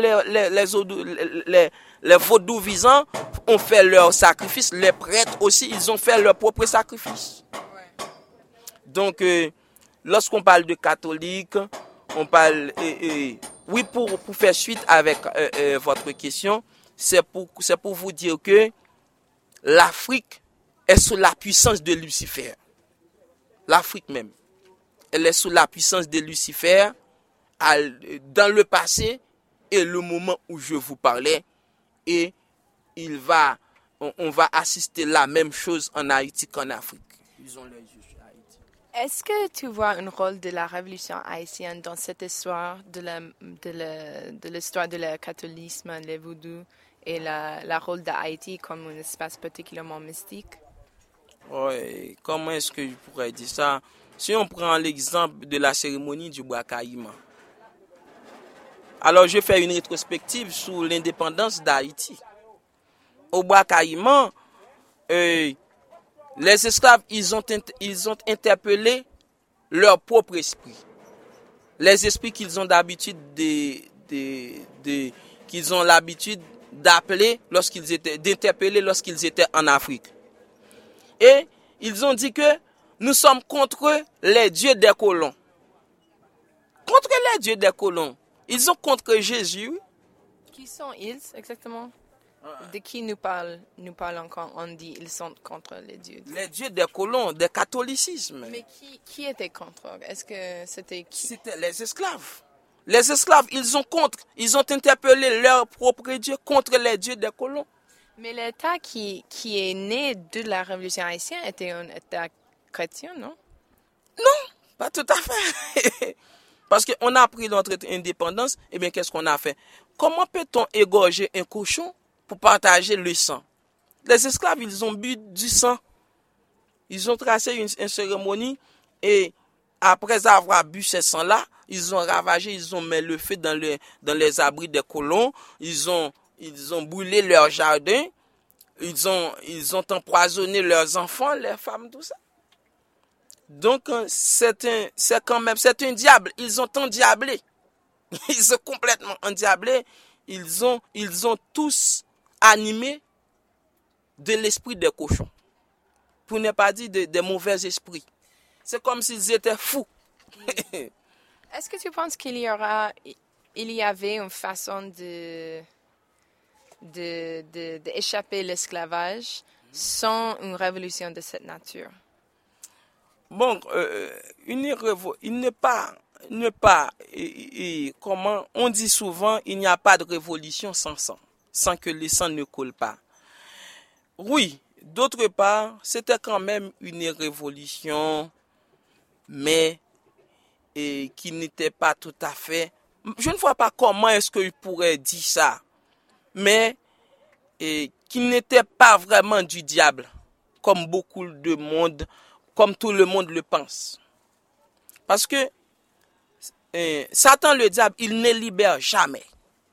les vaudous visants ont fait leurs sacrifices. Les prêtres aussi, ils ont fait leur propre sacrifice. Donc, lorsqu'on parle de catholique, on parle... oui, pour faire suite avec votre question, c'est pour vous dire que l'Afrique est sous la puissance de Lucifer. L'Afrique même. Elle est sous la puissance de Lucifer dans le passé et le moment où je vous parlais. Et on va assister la même chose en Haïti qu'en Afrique. Ils ont les yeux sur Haïti. Est-ce que tu vois un rôle de la révolution haïtienne dans cette histoire de l'histoire de le catholisme, le vaudou et la rôle d'Haïti comme un espace particulièrement mystique? Oui, comment est-ce que je pourrais dire ça? Si on prend l'exemple de la cérémonie du Bois Caïman. Alors, je fais une rétrospective sur l'indépendance d'Haïti. Au Bois Caïman, les esclaves, ils ont interpellé leur propre esprit. Les esprits qu'ils ont d'habitude qu'ils ont l'habitude d'appeler d'interpeller lorsqu'ils étaient en Afrique. Et ils ont dit que nous sommes contre les dieux des colons. Contre les dieux des colons. Ils ont contre Jésus. Oui. Qui sont ils exactement? De qui nous parle encore? On dit ils sont contre les dieux. Les dieux des colons, des catholicismes. Mais qui était contre? Est-ce que c'était qui? C'était les esclaves. Les esclaves, ils ont interpellé leur propre Dieu contre les dieux des colons. Mais l'État qui est né de la Révolution haïtienne était un État chrétien, non? Non, pas tout à fait. Parce qu'on a pris notre indépendance, et bien qu'est-ce qu'on a fait? Comment peut-on égorger un cochon pour partager le sang? Les esclaves, ils ont bu du sang. Ils ont tracé une cérémonie et après avoir bu ce sang-là, ils ont ravagé, ils ont mis le feu dans les abris des colons, ils ont brûlé leurs jardins, ils ont empoisonné leurs enfants, leurs femmes, tout ça. Donc, c'est un diable. Ils ont endiablé. Ils sont complètement endiablés. Ils ont tous animé de l'esprit des cochons. Pour ne pas dire des mauvais esprits. C'est comme s'ils étaient fous. Est-ce que tu penses qu'il y avait une façon d'échapper à l'esclavage sans une révolution de cette nature? Bon, comment on dit souvent, il n'y a pas de révolution sans sang, sans que le sang ne coule pas. Oui, d'autre part, c'était quand même une révolution, mais qui n'était pas tout à fait. Je ne vois pas comment est-ce qu'il pourrait dire ça, mais qui n'était pas vraiment du diable, comme beaucoup de monde. Comme tout le monde le pense. Parce que Satan, le diable, il ne libère jamais.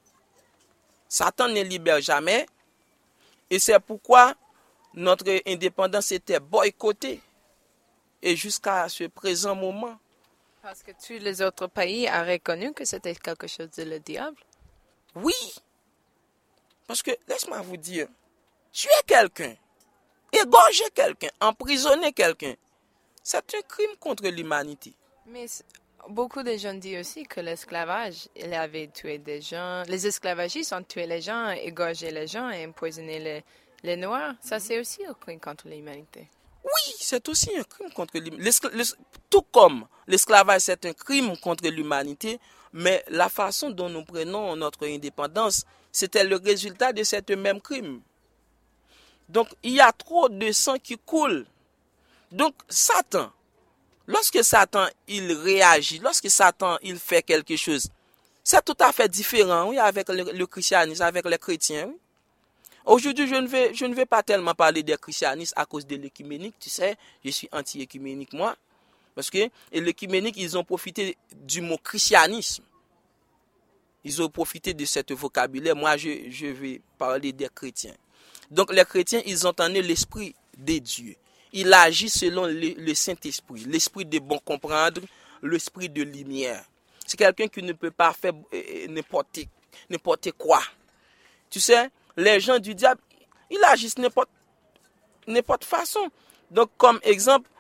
Satan ne libère jamais. Et c'est pourquoi notre indépendance était boycottée. Et jusqu'à ce présent moment. Parce que tous les autres pays ont reconnu que c'était quelque chose de le diable. Oui. Parce que, laisse-moi vous dire, tuer quelqu'un, égorger quelqu'un, emprisonner quelqu'un, c'est un crime contre l'humanité. Mais beaucoup de gens disent aussi que l'esclavage, il avait tué des gens. Les esclavagistes ont tué les gens, égorgé les gens et empoisonné les Noirs. Ça, c'est aussi un crime contre l'humanité. Oui, c'est aussi un crime contre l'humanité. Tout comme l'esclavage, c'est un crime contre l'humanité, mais la façon dont nous prenons notre indépendance, c'était le résultat de ce même crime. Donc, il y a trop de sang qui coule. Donc, Satan, lorsque Satan, il réagit, lorsque Satan, il fait quelque chose, c'est tout à fait différent, oui, avec le christianisme, avec les chrétiens, oui. Aujourd'hui, je ne vais pas tellement parler des christianistes à cause de l'écuménique, tu sais, je suis anti-écuménique, moi, parce que l'écuménique, ils ont profité du mot christianisme. Ils ont profité de ce vocabulaire. Moi, je vais parler des chrétiens. Donc, les chrétiens, ils entendent l'esprit de Dieu. Il agit selon le Saint-Esprit, l'esprit de bon comprendre, l'esprit de lumière. C'est quelqu'un qui ne peut pas faire n'importe quoi. Tu sais, les gens du diable, ils agissent n'importe façon. Donc, comme exemple,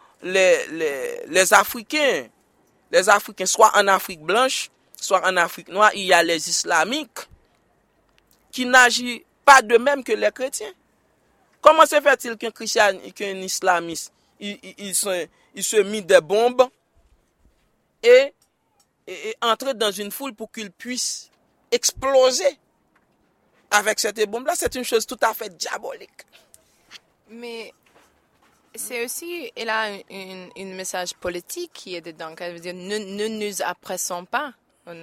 les Africains, soit en Afrique blanche, soit en Afrique noire, il y a les islamiques qui n'agissent pas de même que les chrétiens. Comment se fait-il qu'un islamiste, il se mit des bombes et entre dans une foule pour qu'il puisse exploser avec cette bombe-là? C'est une chose tout à fait diabolique. Mais c'est aussi, il a un message politique qui est dedans. Ça veut dire, ne nous oppressons pas.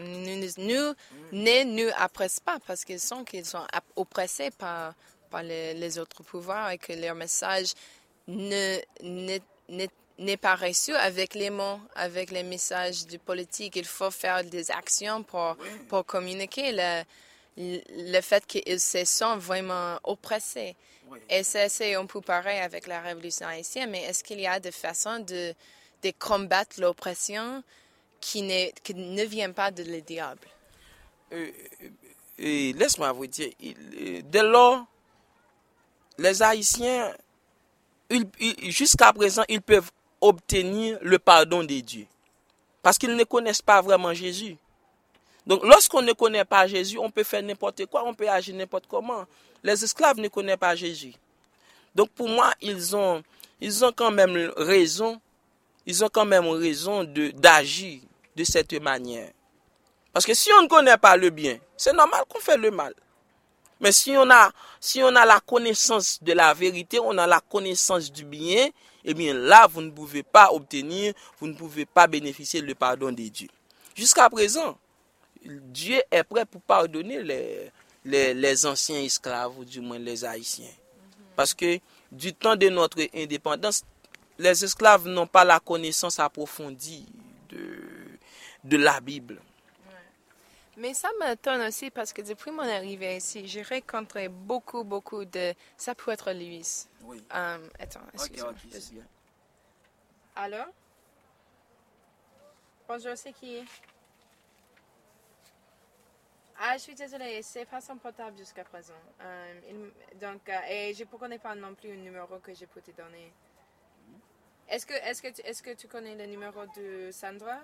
Ne nous oppressent pas parce qu'ils sont oppressés par les autres pouvoirs et que leur message n'est pas reçu avec les mots, avec les messages du politique. Il faut faire des actions pour communiquer le fait qu'ils se sentent vraiment oppressés. Oui. Et c'est un peu pareil avec la révolution haïtienne, mais est-ce qu'il y a des façons de combattre l'oppression qui ne vient pas de le diable? Laisse-moi vous dire, dès lors, les Haïtiens, jusqu'à présent, ils peuvent obtenir le pardon de Dieu. Parce qu'ils ne connaissent pas vraiment Jésus. Donc, lorsqu'on ne connaît pas Jésus, on peut faire n'importe quoi, on peut agir n'importe comment. Les esclaves ne connaissent pas Jésus. Donc, pour moi, ils ont quand même raison, d'agir de cette manière. Parce que si on ne connaît pas le bien, c'est normal qu'on fait le mal. Mais si on a la connaissance de la vérité, on a la connaissance du bien, eh bien là, vous ne pouvez pas bénéficier le pardon de Dieu. Jusqu'à présent, Dieu est prêt pour pardonner les anciens esclaves, ou du moins les Haïtiens. Parce que du temps de notre indépendance, les esclaves n'ont pas la connaissance approfondie de la Bible. Mais ça m'étonne aussi parce que depuis mon arrivée ici, j'ai rencontré beaucoup de... Ça peut être Louis. Oui. Attends, excuse-moi. Okay, c'est bien. Allô? Bonjour, c'est qui? Ah, je suis désolée, c'est pas son portable jusqu'à présent. Et je ne connais pas non plus le numéro que je peux te donner. Est-ce que tu connais le numéro de Sandra?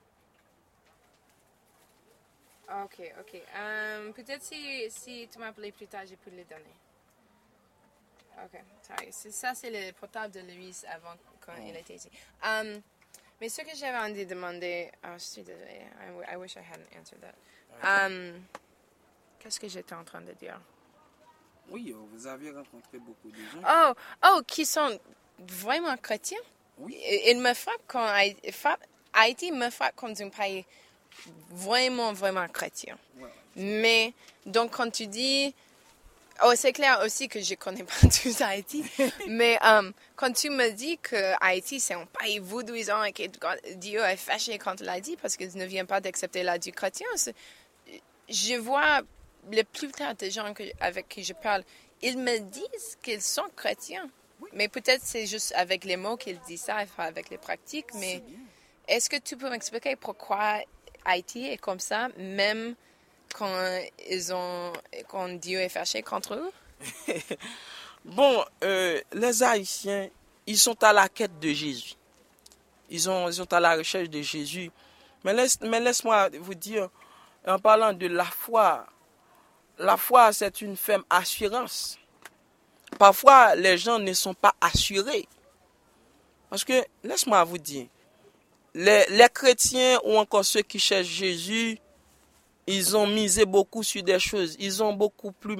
Ok. Peut-être si tu m'appelles plus tard, je peux le donner. Ok, sorry. Ça, c'est le portable de Louise avant quand il était ici. Mais ce que j'avais envie de demander... je suis désolée. I wish I hadn't answered that. Qu'est-ce que j'étais en train de dire? Oui, vous avez rencontré beaucoup de gens. Qui sont vraiment chrétiens? Oui. Il me frappe quand Haïti me frappe comme un pays vraiment chrétien. Ouais. Mais, donc, quand tu dis... c'est clair aussi que je ne connais pas tout Haïti. Mais quand tu me dis que Haïti, c'est un pays vaudouisant et que Dieu est fâché quand il l'a dit parce qu'il ne vient pas d'accepter la du chrétien, je vois la plupart des gens avec qui je parle, ils me disent qu'ils sont chrétiens. Oui. Mais peut-être c'est juste avec les mots qu'ils disent ça et pas avec les pratiques. Mais est-ce que tu peux m'expliquer pourquoi Haïti est comme ça, même quand Dieu est fâché contre eux? Bon, les Haïtiens, ils sont à la quête de Jésus. Ils sont à la recherche de Jésus. Mais laisse-moi vous dire, en parlant de la foi c'est une ferme assurance. Parfois, les gens ne sont pas assurés. Parce que, laisse-moi vous dire, les chrétiens ou encore ceux qui cherchent Jésus, ils ont misé beaucoup sur des choses. Ils ont beaucoup plus...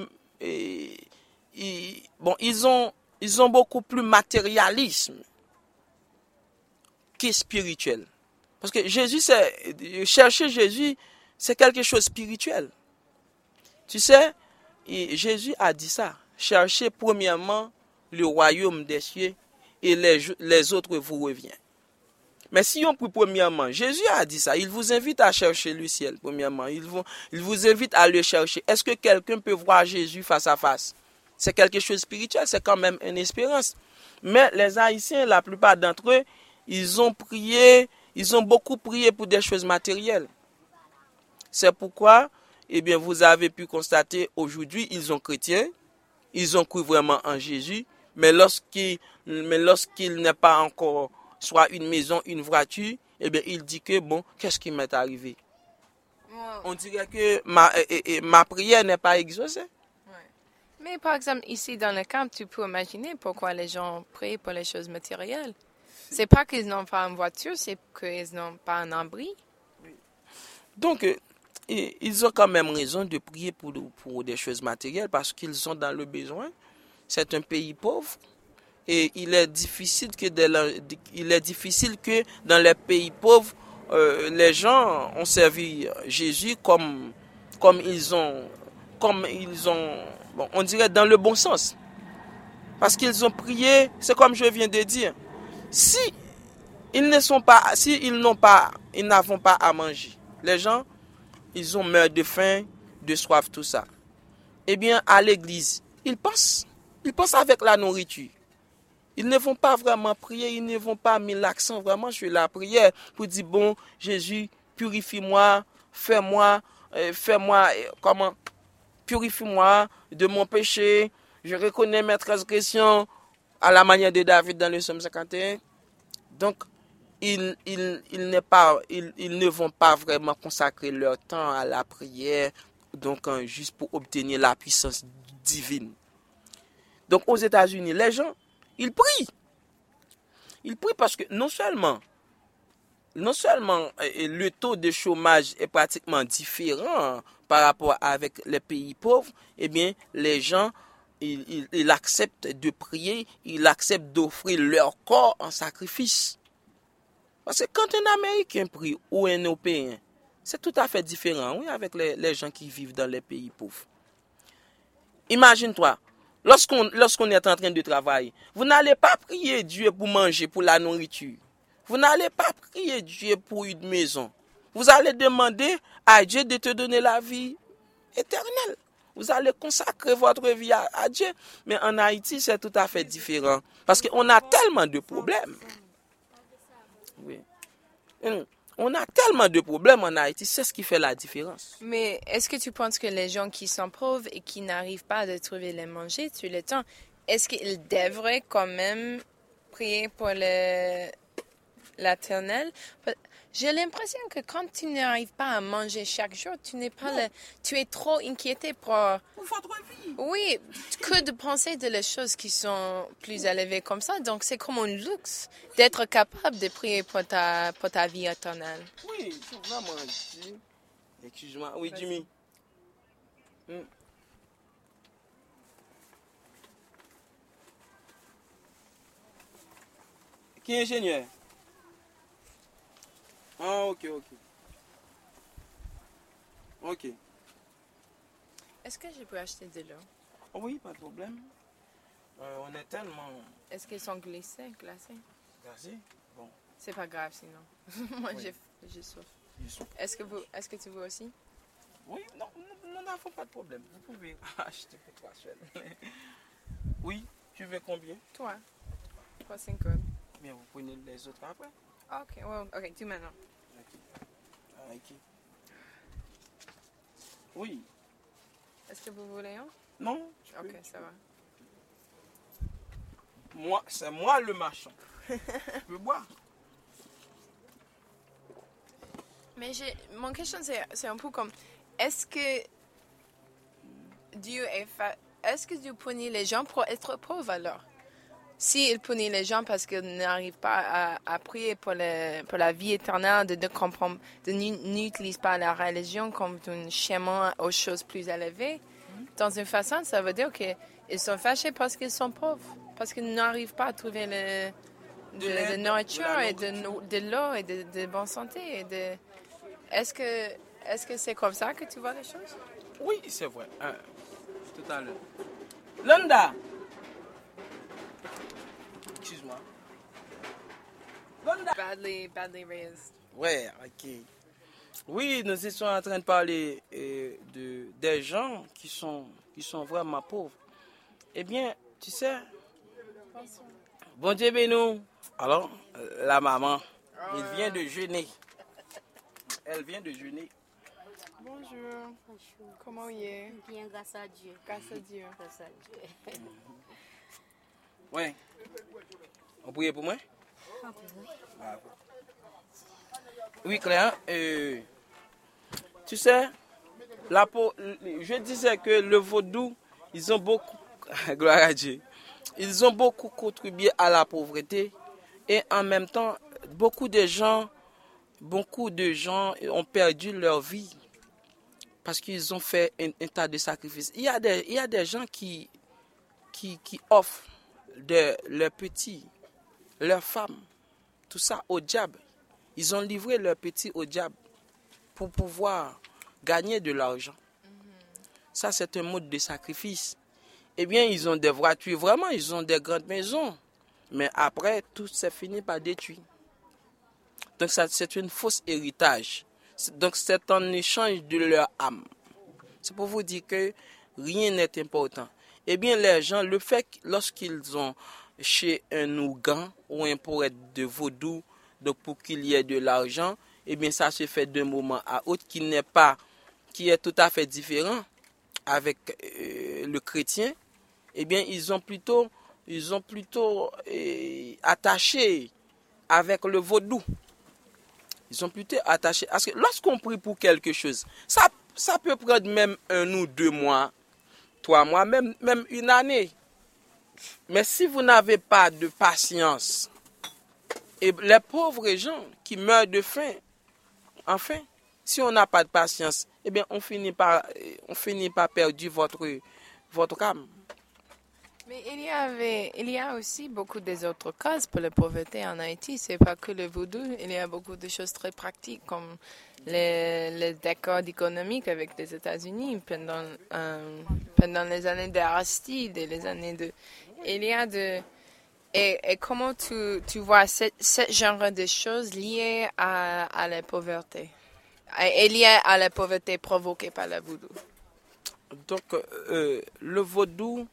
ils ont beaucoup plus matérialisme que spirituel. Parce que chercher Jésus, c'est quelque chose de spirituel. Tu sais, Jésus a dit ça. Cherchez premièrement le royaume des cieux et les autres vous reviennent. Mais si on prie premièrement, Jésus a dit ça. Il vous invite à chercher le ciel premièrement. Il vous invite à le chercher. Est-ce que quelqu'un peut voir Jésus face à face? C'est quelque chose de spirituel, c'est quand même une espérance. Mais les Haïtiens, la plupart d'entre eux, ils ont beaucoup prié pour des choses matérielles. C'est pourquoi, vous avez pu constater aujourd'hui, ils sont chrétiens, ils ont cru vraiment en Jésus, mais lorsqu'il n'est pas encore soit une maison, une voiture, il dit que qu'est-ce qui m'est arrivé? Wow. On dirait que ma prière n'est pas exaucée. Ouais. Mais par exemple, ici dans le camp, tu peux imaginer pourquoi les gens prient pour les choses matérielles. C'est pas qu'ils n'ont pas une voiture, c'est qu'ils n'ont pas un abri. Oui. Donc, ils ont quand même raison de prier pour des choses matérielles parce qu'ils sont dans le besoin. C'est un pays pauvre. Et il est difficile que dans les pays pauvres, les gens ont servi Jésus comme ils ont, on dirait dans le bon sens. Parce qu'ils ont prié, c'est comme je viens de dire. Si ils n'avons pas à manger, les gens, ils ont meurt de faim, de soif, tout ça. À l'église, ils pensent avec la nourriture. Ils ne vont pas vraiment prier, ils ne vont pas mettre l'accent vraiment sur la prière pour dire, bon, Jésus, purifie-moi, purifie-moi de mon péché, je reconnais mes transgressions à la manière de David dans le psaume 51. Donc, ils ne vont pas vraiment consacrer leur temps à la prière, donc juste pour obtenir la puissance divine. Donc aux États-Unis, les gens, ils prient. Ils prient parce que non seulement le taux de chômage est pratiquement différent par rapport avec les pays pauvres, eh bien les gens ils acceptent de prier, ils acceptent d'offrir leur corps en sacrifice. Parce que quand un Américain prie ou un Européen, c'est tout à fait différent, oui, avec les gens qui vivent dans les pays pauvres. Imagine-toi, lorsqu'on est en train de travailler, vous n'allez pas prier Dieu pour manger, pour la nourriture. Vous n'allez pas prier Dieu pour une maison. Vous allez demander à Dieu de te donner la vie éternelle. Vous allez consacrer votre vie à Dieu. Mais en Haïti, c'est tout à fait différent. Parce qu'on a tellement de problèmes. Oui. On a tellement de problèmes en Haïti, c'est ce qui fait la différence. Mais est-ce que tu penses que les gens qui sont pauvres et qui n'arrivent pas à trouver les manger tout le temps, est-ce qu'ils devraient quand même prier pour l'Éternel? J'ai l'impression que quand tu n'arrives pas à manger chaque jour, tu es trop inquiété pour votre vie. Oui, que de penser de les choses qui sont plus élevées comme ça. Donc c'est comme un luxe d'être capable de prier pour ta vie éternelle. Oui, c'est vraiment. Excuse-moi. Oui, Jimmy. Qui est ingénieur? Ah, ok. Ok. Est-ce que je peux acheter de l'eau? Oh oui, pas de problème. On est tellement... Est-ce qu'ils sont glacés? Glacés? Bon. C'est pas grave sinon. Moi, Oui. je souffre. Est-ce que tu veux aussi? Oui, non, nous n'avons pas de problème. Vous pouvez acheter pour 3 semaines. Oui, tu veux combien? Toi. 3,50. Bien, vous prenez les autres après. Ok, tu maintenant. Ok. Oui. Est-ce que vous voulez un? Non, Ok, ça va. C'est moi le marchand. Je peux boire. Mais mon question c'est un peu comme, est-ce que Dieu punit les gens pour être pauvres alors? S'il punit les gens parce qu'ils n'arrivent pas à prier pour la vie éternelle, de n'utilisent pas la religion comme un chemin aux choses plus élevées, dans une façon, ça veut dire qu'ils sont fâchés parce qu'ils sont pauvres, parce qu'ils n'arrivent pas à trouver de nourriture et de l'eau et de bonne santé. Est-ce que c'est comme ça que tu vois les choses? Oui, c'est vrai. Tout à l'heure. Londa! Excuse-moi. Londa! Badly raised. Ouais, ok. Oui, nous étions en train de parler des gens qui sont vraiment pauvres. Eh bien, tu sais, bon Dieu bénou. Alors, la maman, elle vient de jeûner. Elle vient de jeûner. Bonjour. Comment il est? Bien, grâce à Dieu. Grâce à Dieu. Grâce à Dieu. Ouais. On prie pour moi? Oui, Claire. Tu sais, je disais que le vaudou, ils ont beaucoup, gloire à Dieu, ils ont beaucoup contribué à la pauvreté et en même temps, beaucoup de gens ont perdu leur vie parce qu'ils ont fait un tas de sacrifices. Il y a des gens qui offrent leurs petits, leurs femmes, tout ça au diable. Ils ont livré leurs petits au diable pour pouvoir gagner de l'argent. Ça, c'est un mode de sacrifice. Eh bien, ils ont des voitures, vraiment, ils ont des grandes maisons. Mais après, tout s'est fini par détruire. Donc, ça, c'est un faux héritage. Donc, c'est en échange de leur âme. C'est pour vous dire que rien n'est important. Eh bien, les gens, le fait que lorsqu'ils ont chez un ougan ou un poète de vaudou, donc pour qu'il y ait de l'argent, eh bien, ça se fait d'un moment à autre qui est tout à fait différent avec le chrétien. Eh bien, ils ont plutôt attaché avec le vaudou. Ils sont plutôt attachés. Parce que lorsqu'on prie pour quelque chose, ça peut prendre même 1 ou 2 mois, 3 mois, même 1 année. Mais si vous n'avez pas de patience, et les pauvres gens qui meurent de faim, enfin, si on n'a pas de patience, eh bien, on finit par perdre votre âme. Mais il y a aussi beaucoup des autres causes pour la pauvreté en Haïti. C'est pas que le vaudou. Il y a beaucoup de choses très pratiques comme les accords économiques avec les États-Unis pendant les années d'Aristide et les années de. Il y a de. Et comment tu vois ce genre de choses liées à la pauvreté et liées à la pauvreté provoquée par le vaudou? Donc, le vaudou,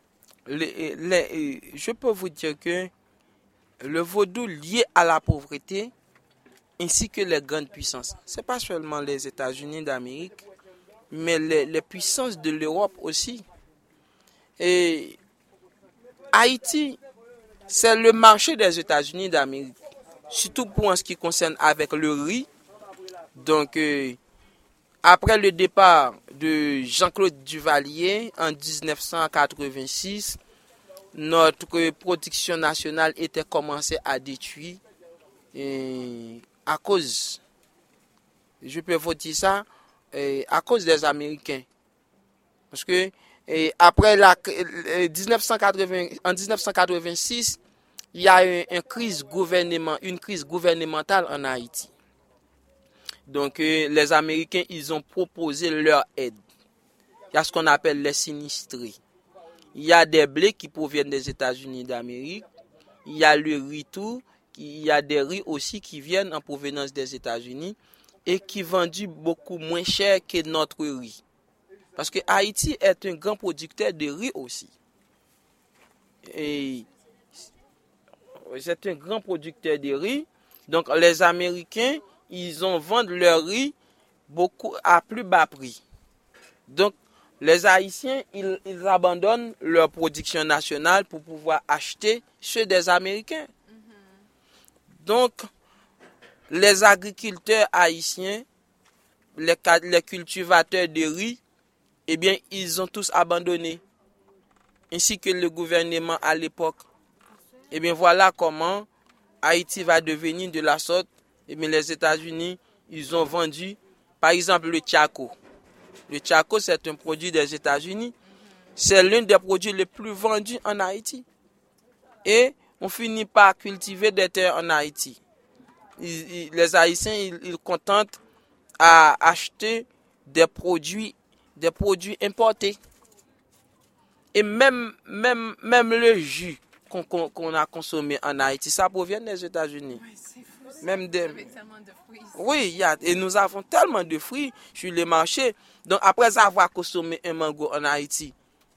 je peux vous dire que le vaudou lié à la pauvreté ainsi que les grandes puissances, ce n'est pas seulement les États-Unis d'Amérique, mais les puissances de l'Europe aussi. Et Haïti, c'est le marché des États-Unis d'Amérique, surtout pour ce qui concerne avec le riz. Donc, après le départ de Jean-Claude Duvalier en 1986, notre production nationale était commencée à détruire à cause, je peux vous dire ça, à cause des Américains. Parce que après en 1986, il y a eu une crise gouvernementale en Haïti. Donc les Américains, ils ont proposé leur aide. Il y a ce qu'on appelle les sinistrés. Il y a des blés qui proviennent des États-Unis d'Amérique. Il y a le riz tout. Il y a des riz aussi qui viennent en provenance des États-Unis et qui vendus beaucoup moins cher que notre riz. Parce que Haïti est un grand producteur de riz aussi. Et c'est un grand producteur de riz. Donc les Américains, ils ont vendu leur riz beaucoup à plus bas prix. Donc les Haïtiens, ils abandonnent leur production nationale pour pouvoir acheter ceux des Américains. Donc les agriculteurs haïtiens, les cultivateurs de riz, eh bien, ils ont tous abandonné, ainsi que le gouvernement à l'époque. Eh bien, voilà comment Haïti va devenir de la sorte. Eh bien, les États-Unis, ils ont vendu, par exemple, le tchako. Le tchako, c'est un produit des États-Unis. C'est l'un des produits les plus vendus en Haïti. Et on finit par cultiver des terres en Haïti. Les Haïtiens, ils contentent à acheter des produits importés. Et même le jus qu'on a consommé en Haïti, ça provient des États-Unis. Oui, c'est fou. Même des... Tellement de fruits. Oui, et nous avons tellement de fruits sur les marchés. Donc après avoir consommé un mango en Haïti,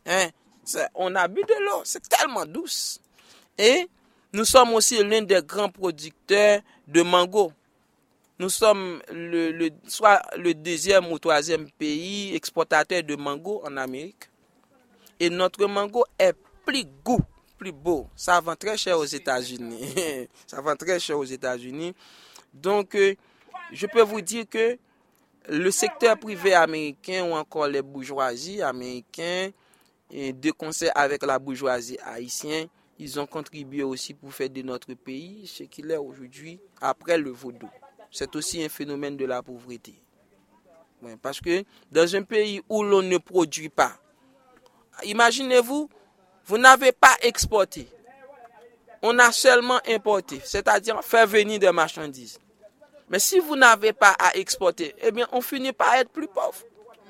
on a bu de l'eau, c'est tellement douce. Et nous sommes aussi l'un des grands producteurs de mango. Nous sommes soit le 2e ou 3e pays exportateur de mango en Amérique. Et notre mango est plus beau. Ça vend très cher aux États-Unis. Ça vend très cher aux États-Unis. Donc, je peux vous dire que le secteur privé américain ou encore les bourgeoisies américaines, de concert avec la bourgeoisie haïtienne, ils ont contribué aussi pour faire de notre pays ce qu'il est aujourd'hui après le vaudou. C'est aussi un phénomène de la pauvreté. Ouais, parce que dans un pays où l'on ne produit pas, imaginez-vous, vous n'avez pas exporté. On a seulement importé, c'est-à-dire faire venir des marchandises. Mais si vous n'avez pas à exporter, eh bien, on finit par être plus pauvre.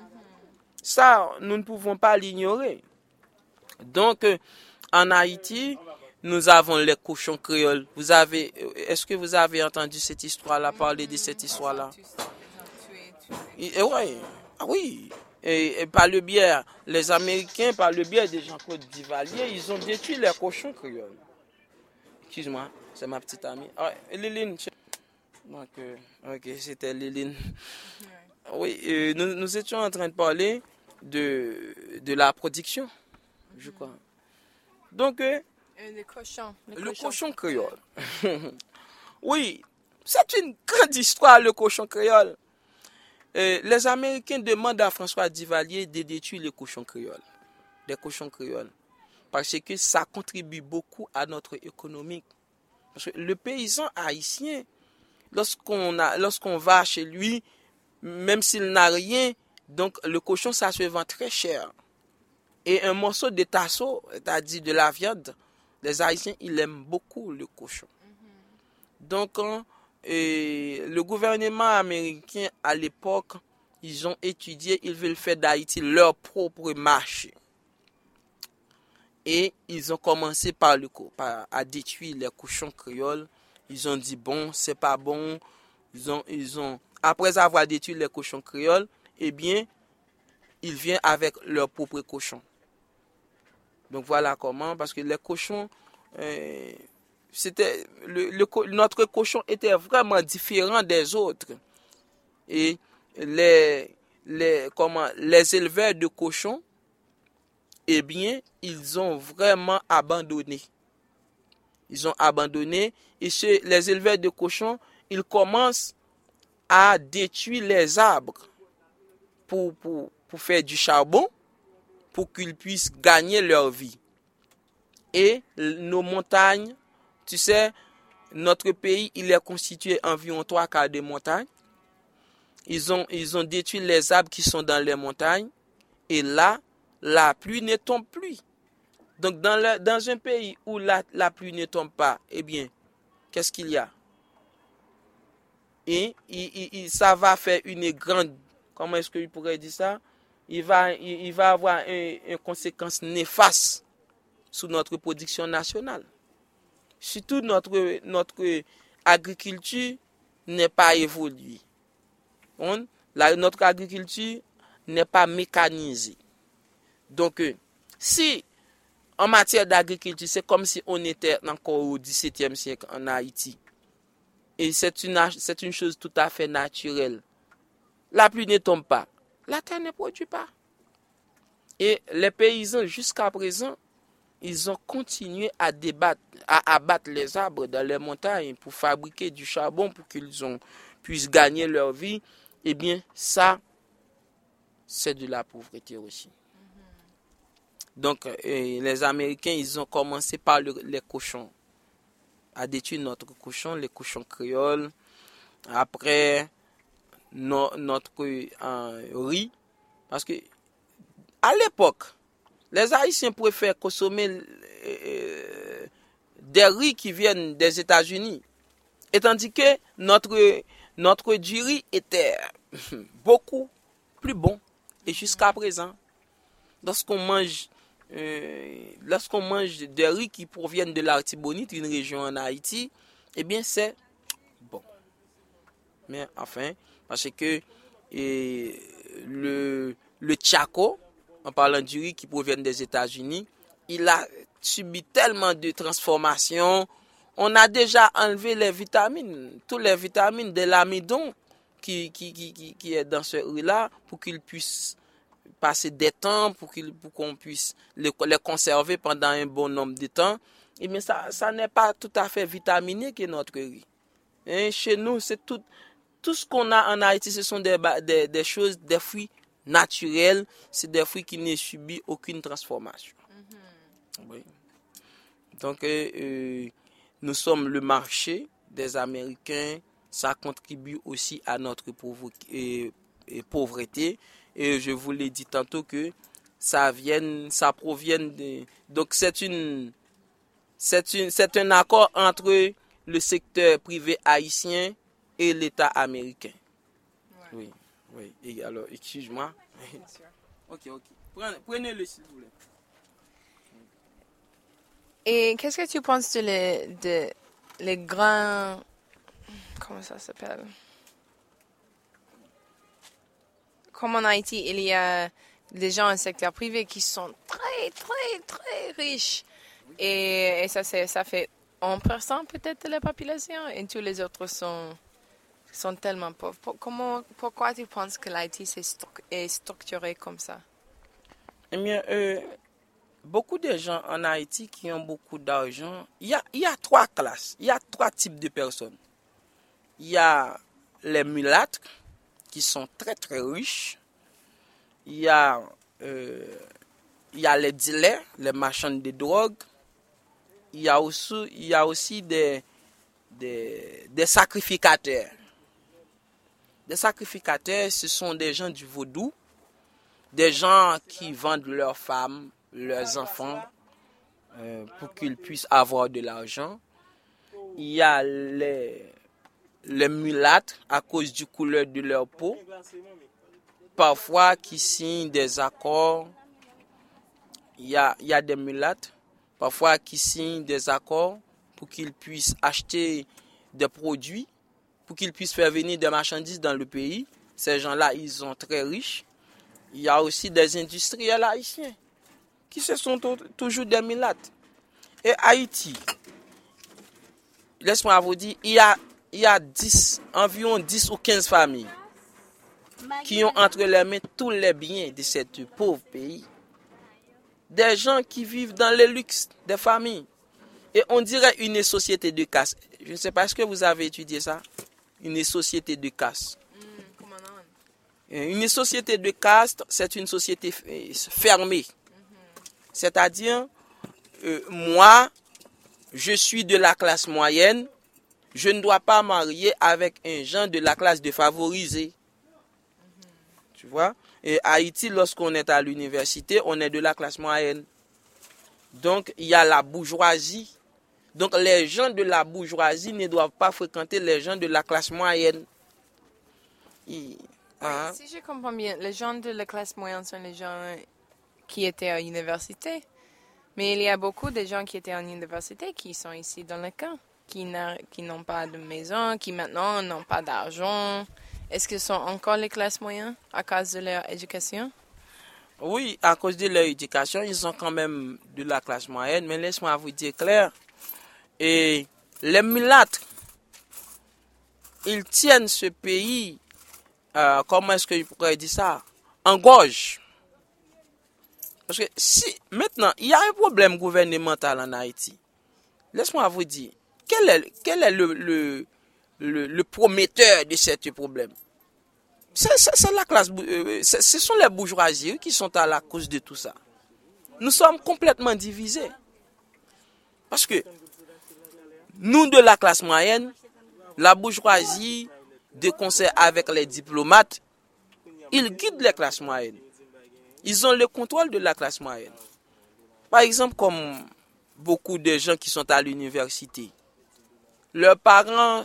Ça, nous ne pouvons pas l'ignorer. Donc, en Haïti, nous avons les cochons créoles. Est-ce que vous avez entendu cette histoire-là, parler de cette histoire-là? Oui. Et par le biais, les Américains, par le biais de Jean-Claude Duvalier, ils ont détruit les cochons créoles. Excuse-moi, c'est ma petite amie. Liline. Donc, ok, c'était Liline. Oui, nous étions en train de parler de la production, je crois. Donc, Le cochon. Le cochon créole. Oui, c'est une grande histoire, le cochon créole. Les Américains demandent à François Duvalier de détruire les cochons créoles. Des cochons créoles. Parce que ça contribue beaucoup à notre économie. Parce que le paysan haïtien, lorsqu'on va chez lui, même s'il n'a rien, donc le cochon, ça se vend très cher. Et un morceau de tasso, c'est-à-dire de la viande, les Haïtiens, ils aiment beaucoup le cochon. Donc, le gouvernement américain, à l'époque, ils ont étudié, ils veulent faire d'Haïti leur propre marché. Et ils ont commencé à détruire les cochons créoles. Ils ont dit, bon, c'est pas bon. Après avoir détruit les cochons créoles, eh bien, ils viennent avec leur propre cochon. Donc voilà comment, parce que les cochons, notre cochon était vraiment différent des autres. Et les éleveurs de cochons, eh bien, ils ont vraiment abandonné. Ils ont abandonné. Et les éleveurs de cochons, ils commencent à détruire les arbres pour faire du charbon, pour qu'ils puissent gagner leur vie. Et nos montagnes, tu sais, notre pays, il est constitué environ 3/4 de montagnes. Ils ont détruit les arbres qui sont dans les montagnes. Et là, la pluie ne tombe plus. Donc, dans un pays où la pluie ne tombe pas, eh bien, qu'est-ce qu'il y a? Et ça va faire une grande... Comment est-ce que je pourrais dire ça? Il va avoir une conséquence néfaste sur notre production nationale. Surtout notre agriculture n'est pas évoluée. Notre agriculture n'est pas mécanisée. Donc, si en matière d'agriculture, c'est comme si on était encore au XVIIe siècle en Haïti, et c'est une chose tout à fait naturelle. La pluie ne tombe pas, la terre ne produit pas. Et les paysans, jusqu'à présent, ils ont continué à abattre les arbres dans les montagnes pour fabriquer du charbon, pour qu'ils puissent gagner leur vie. Eh bien, ça, c'est de la pauvreté aussi. Donc, les Américains, ils ont commencé par les cochons, à détruire notre cochon, les cochons créoles. Après, notre riz. Parce que, à l'époque, les Haïtiens préfèrent consommer des riz qui viennent des États-Unis. Et tandis que notre du riz était beaucoup plus bon. Et jusqu'à présent, lorsqu'on mange des riz qui proviennent de l'Artibonite, une région en Haïti, eh bien c'est bon. Mais enfin, parce que le Chaco, en parlant du riz qui provient des États-Unis, il a subi tellement de transformations. On a déjà enlevé les vitamines, toutes les vitamines de l'amidon qui est dans ce riz-là, pour qu'il puisse passer des temps, pour qu'on puisse les conserver pendant un bon nombre de temps. Et bien ça n'est pas tout à fait vitaminé que notre riz. Et chez nous, c'est tout ce qu'on a en Haïti, ce sont des choses, des fruits naturels, c'est des fruits qui ne subissent aucune transformation. Oui. Donc, nous sommes le marché des Américains, ça contribue aussi à notre pauvreté. Et je vous l'ai dit tantôt que ça provient de... Donc, c'est un accord entre le secteur privé haïtien et l'État américain. Ouais. Oui. Et alors, excuse-moi. Ok. Prenez-le s'il vous plaît. Et qu'est-ce que tu penses de les grands... Comment ça s'appelle? Comme en Haïti, il y a des gens en secteur privé qui sont très, très, très riches. Et ça fait 1% peut-être de la population. Et tous les autres sont tellement pauvres. Pourquoi tu penses que l'Haïti est structuré comme ça? Eh bien, beaucoup de gens en Haïti qui ont beaucoup d'argent, il y a 3 classes, il y a 3 types de personnes. il y a les mulâtres qui sont très très riches. Il y a les dealers, les marchands de drogue. Il y a aussi des sacrificateurs. Des sacrificateurs, ce sont des gens du vaudou, des gens qui vendent leurs femmes, leurs enfants, pour qu'ils puissent avoir de l'argent. Il y a les mulâtres à cause du couleur de leur peau, parfois qui signent des accords. Il y a des mulâtres, parfois qui signent des accords pour qu'ils puissent acheter des produits, pour qu'ils puissent faire venir des marchandises dans le pays. Ces gens-là, ils sont très riches. Il y a aussi des industriels haïtiens qui se sont toujours des mulâtres. Et Haïti, laisse-moi vous dire, il y a environ 10 ou 15 familles qui ont entre les mains tous les biens de ce pauvre pays. Des gens qui vivent dans le luxe, des familles. Et on dirait une société de caste. Je ne sais pas, est-ce que vous avez étudié ça? Une société de caste. Une société de caste, c'est une société fermée. C'est-à-dire, moi, je suis de la classe moyenne, je ne dois pas marier avec un gens de la classe défavorisée. Tu vois? Et Haïti, lorsqu'on est à l'université, on est de la classe moyenne. Donc, il y a la bourgeoisie. Donc, les gens de la bourgeoisie ne doivent pas fréquenter les gens de la classe moyenne. Si je comprends bien, les gens de la classe moyenne sont les gens qui étaient à l'université. Mais il y a beaucoup de gens qui étaient en université qui sont ici dans le camp, qui n'ont pas de maison, qui maintenant n'ont pas d'argent. Est-ce qu'ils sont encore les classes moyennes à cause de leur éducation? Oui, à cause de leur éducation, ils sont quand même de la classe moyenne. Mais laisse-moi vous dire clair. Et les mulâtres, ils tiennent ce pays, comment est-ce que je pourrais dire ça, en gorge. Parce que si maintenant, il y a un problème gouvernemental en Haïti. Laisse-moi vous dire, quel est le prometteur de ce problème? C'est la classe, ce sont les bourgeoisies qui sont à la cause de tout ça. Nous sommes complètement divisés. Parce que nous, de la classe moyenne, la bourgeoisie, de concert avec les diplomates, ils guident les classes moyennes. Ils ont le contrôle de la classe moyenne. Par exemple, comme beaucoup de gens qui sont à l'université, leurs parents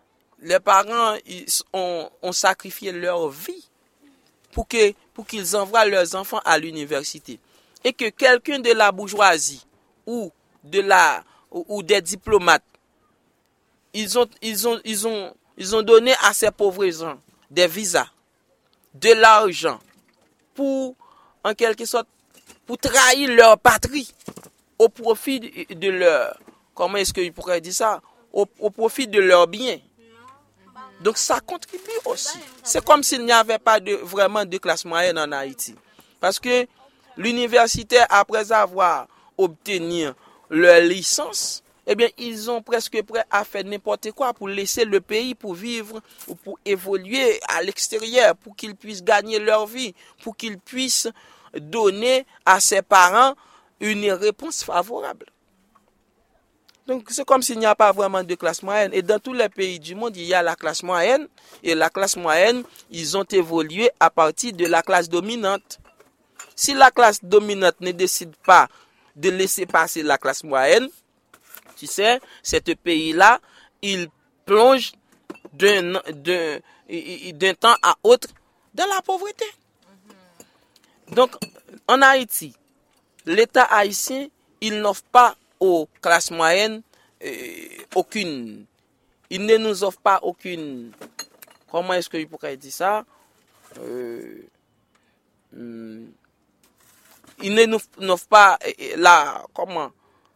ont sacrifié leur vie pour qu'ils envoient leurs enfants à l'université. Et que quelqu'un de la bourgeoisie ou des diplomates, ils ont donné à ces pauvres gens des visas, de l'argent pour, en quelque sorte, pour trahir leur patrie au profit de leur, comment est-ce que je pourrais dire ça, au profit de leurs biens. Donc ça contribue aussi. C'est comme s'il n'y avait pas vraiment de classe moyenne en Haïti. Parce que l'université, après avoir obtenu leur licence, eh bien, ils sont presque prêts à faire n'importe quoi pour laisser le pays, pour vivre ou pour évoluer à l'extérieur, pour qu'ils puissent gagner leur vie, pour qu'ils puissent donner à ses parents une réponse favorable. Donc, c'est comme s'il n'y a pas vraiment de classe moyenne. Et dans tous les pays du monde, il y a la classe moyenne. Et la classe moyenne, ils ont évolué à partir de la classe dominante. Si la classe dominante ne décide pas de laisser passer la classe moyenne, tu sais, ce pays-là, il plonge d'un temps à autre dans la pauvreté. Donc, en Haïti, l'État haïtien, il n'offre pas aux classes moyennes aucune. Il ne nous offre pas aucune. Comment est-ce que je pourrais dire ça? Il ne nous offre pas la. Comment?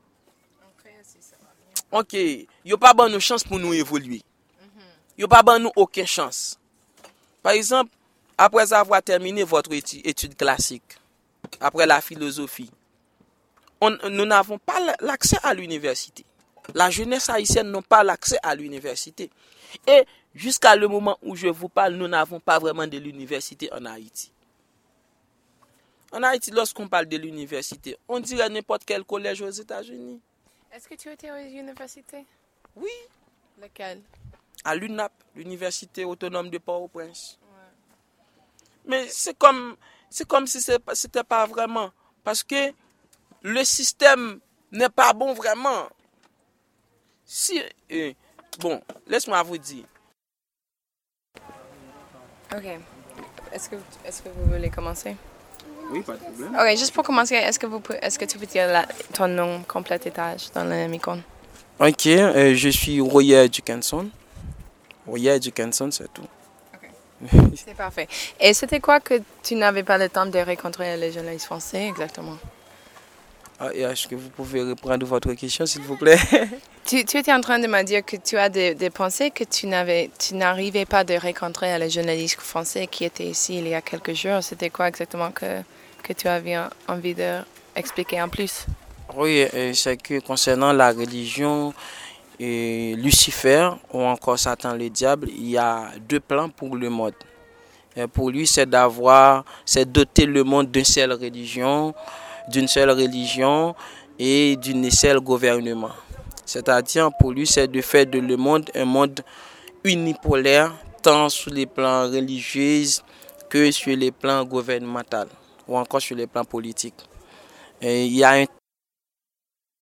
Ok. Il n'y a pas de chance pour nous évoluer. Il n'y a pas de aucune chance. Par exemple, après avoir terminé votre étude classique, après la philosophie, nous n'avons pas l'accès à l'université. la jeunesse haïtienne n'a pas l'accès à l'université. Et jusqu'à le moment où je vous parle, nous n'avons pas vraiment de l'université en Haïti. En Haïti, lorsqu'on parle de l'université, on dirait n'importe quel collège aux États-Unis. Est-ce que tu étais aux universités? Oui, Lequel? à l'UNAP, l'Université autonome de Port-au-Prince. Mais c'est comme si c'était pas vraiment. Parce que le système n'est pas bon vraiment. Si, bon, laisse-moi vous dire. Ok. Est-ce que vous voulez commencer? Oui, pas de problème. Ok, juste pour commencer, est-ce que tu peux dire ton nom complet et âge dans le micro? Ok, je suis Royer Dickinson. Royer Dickinson, c'est tout. C'est parfait. Et c'était quoi que tu n'avais pas le temps de rencontrer les journalistes français exactement? Ah, et est-ce que vous pouvez reprendre votre question, s'il vous plaît? Tu étais en train de me dire que tu as des pensées que tu n'arrivais pas de rencontrer les journalistes français qui étaient ici il y a quelques jours. C'était quoi exactement que tu avais envie d'expliquer en plus? Oui, c'est que concernant la religion, Lucifer ou encore Satan le diable, il y a deux plans pour le monde. Et pour lui, c'est doter le monde d'une seule religion et d'une seule gouvernement. C'est-à-dire, pour lui, c'est de faire de le monde un monde unipolaire, tant sur les plans religieux que sur les plans gouvernementaux ou encore sur les plans politiques. Et il y a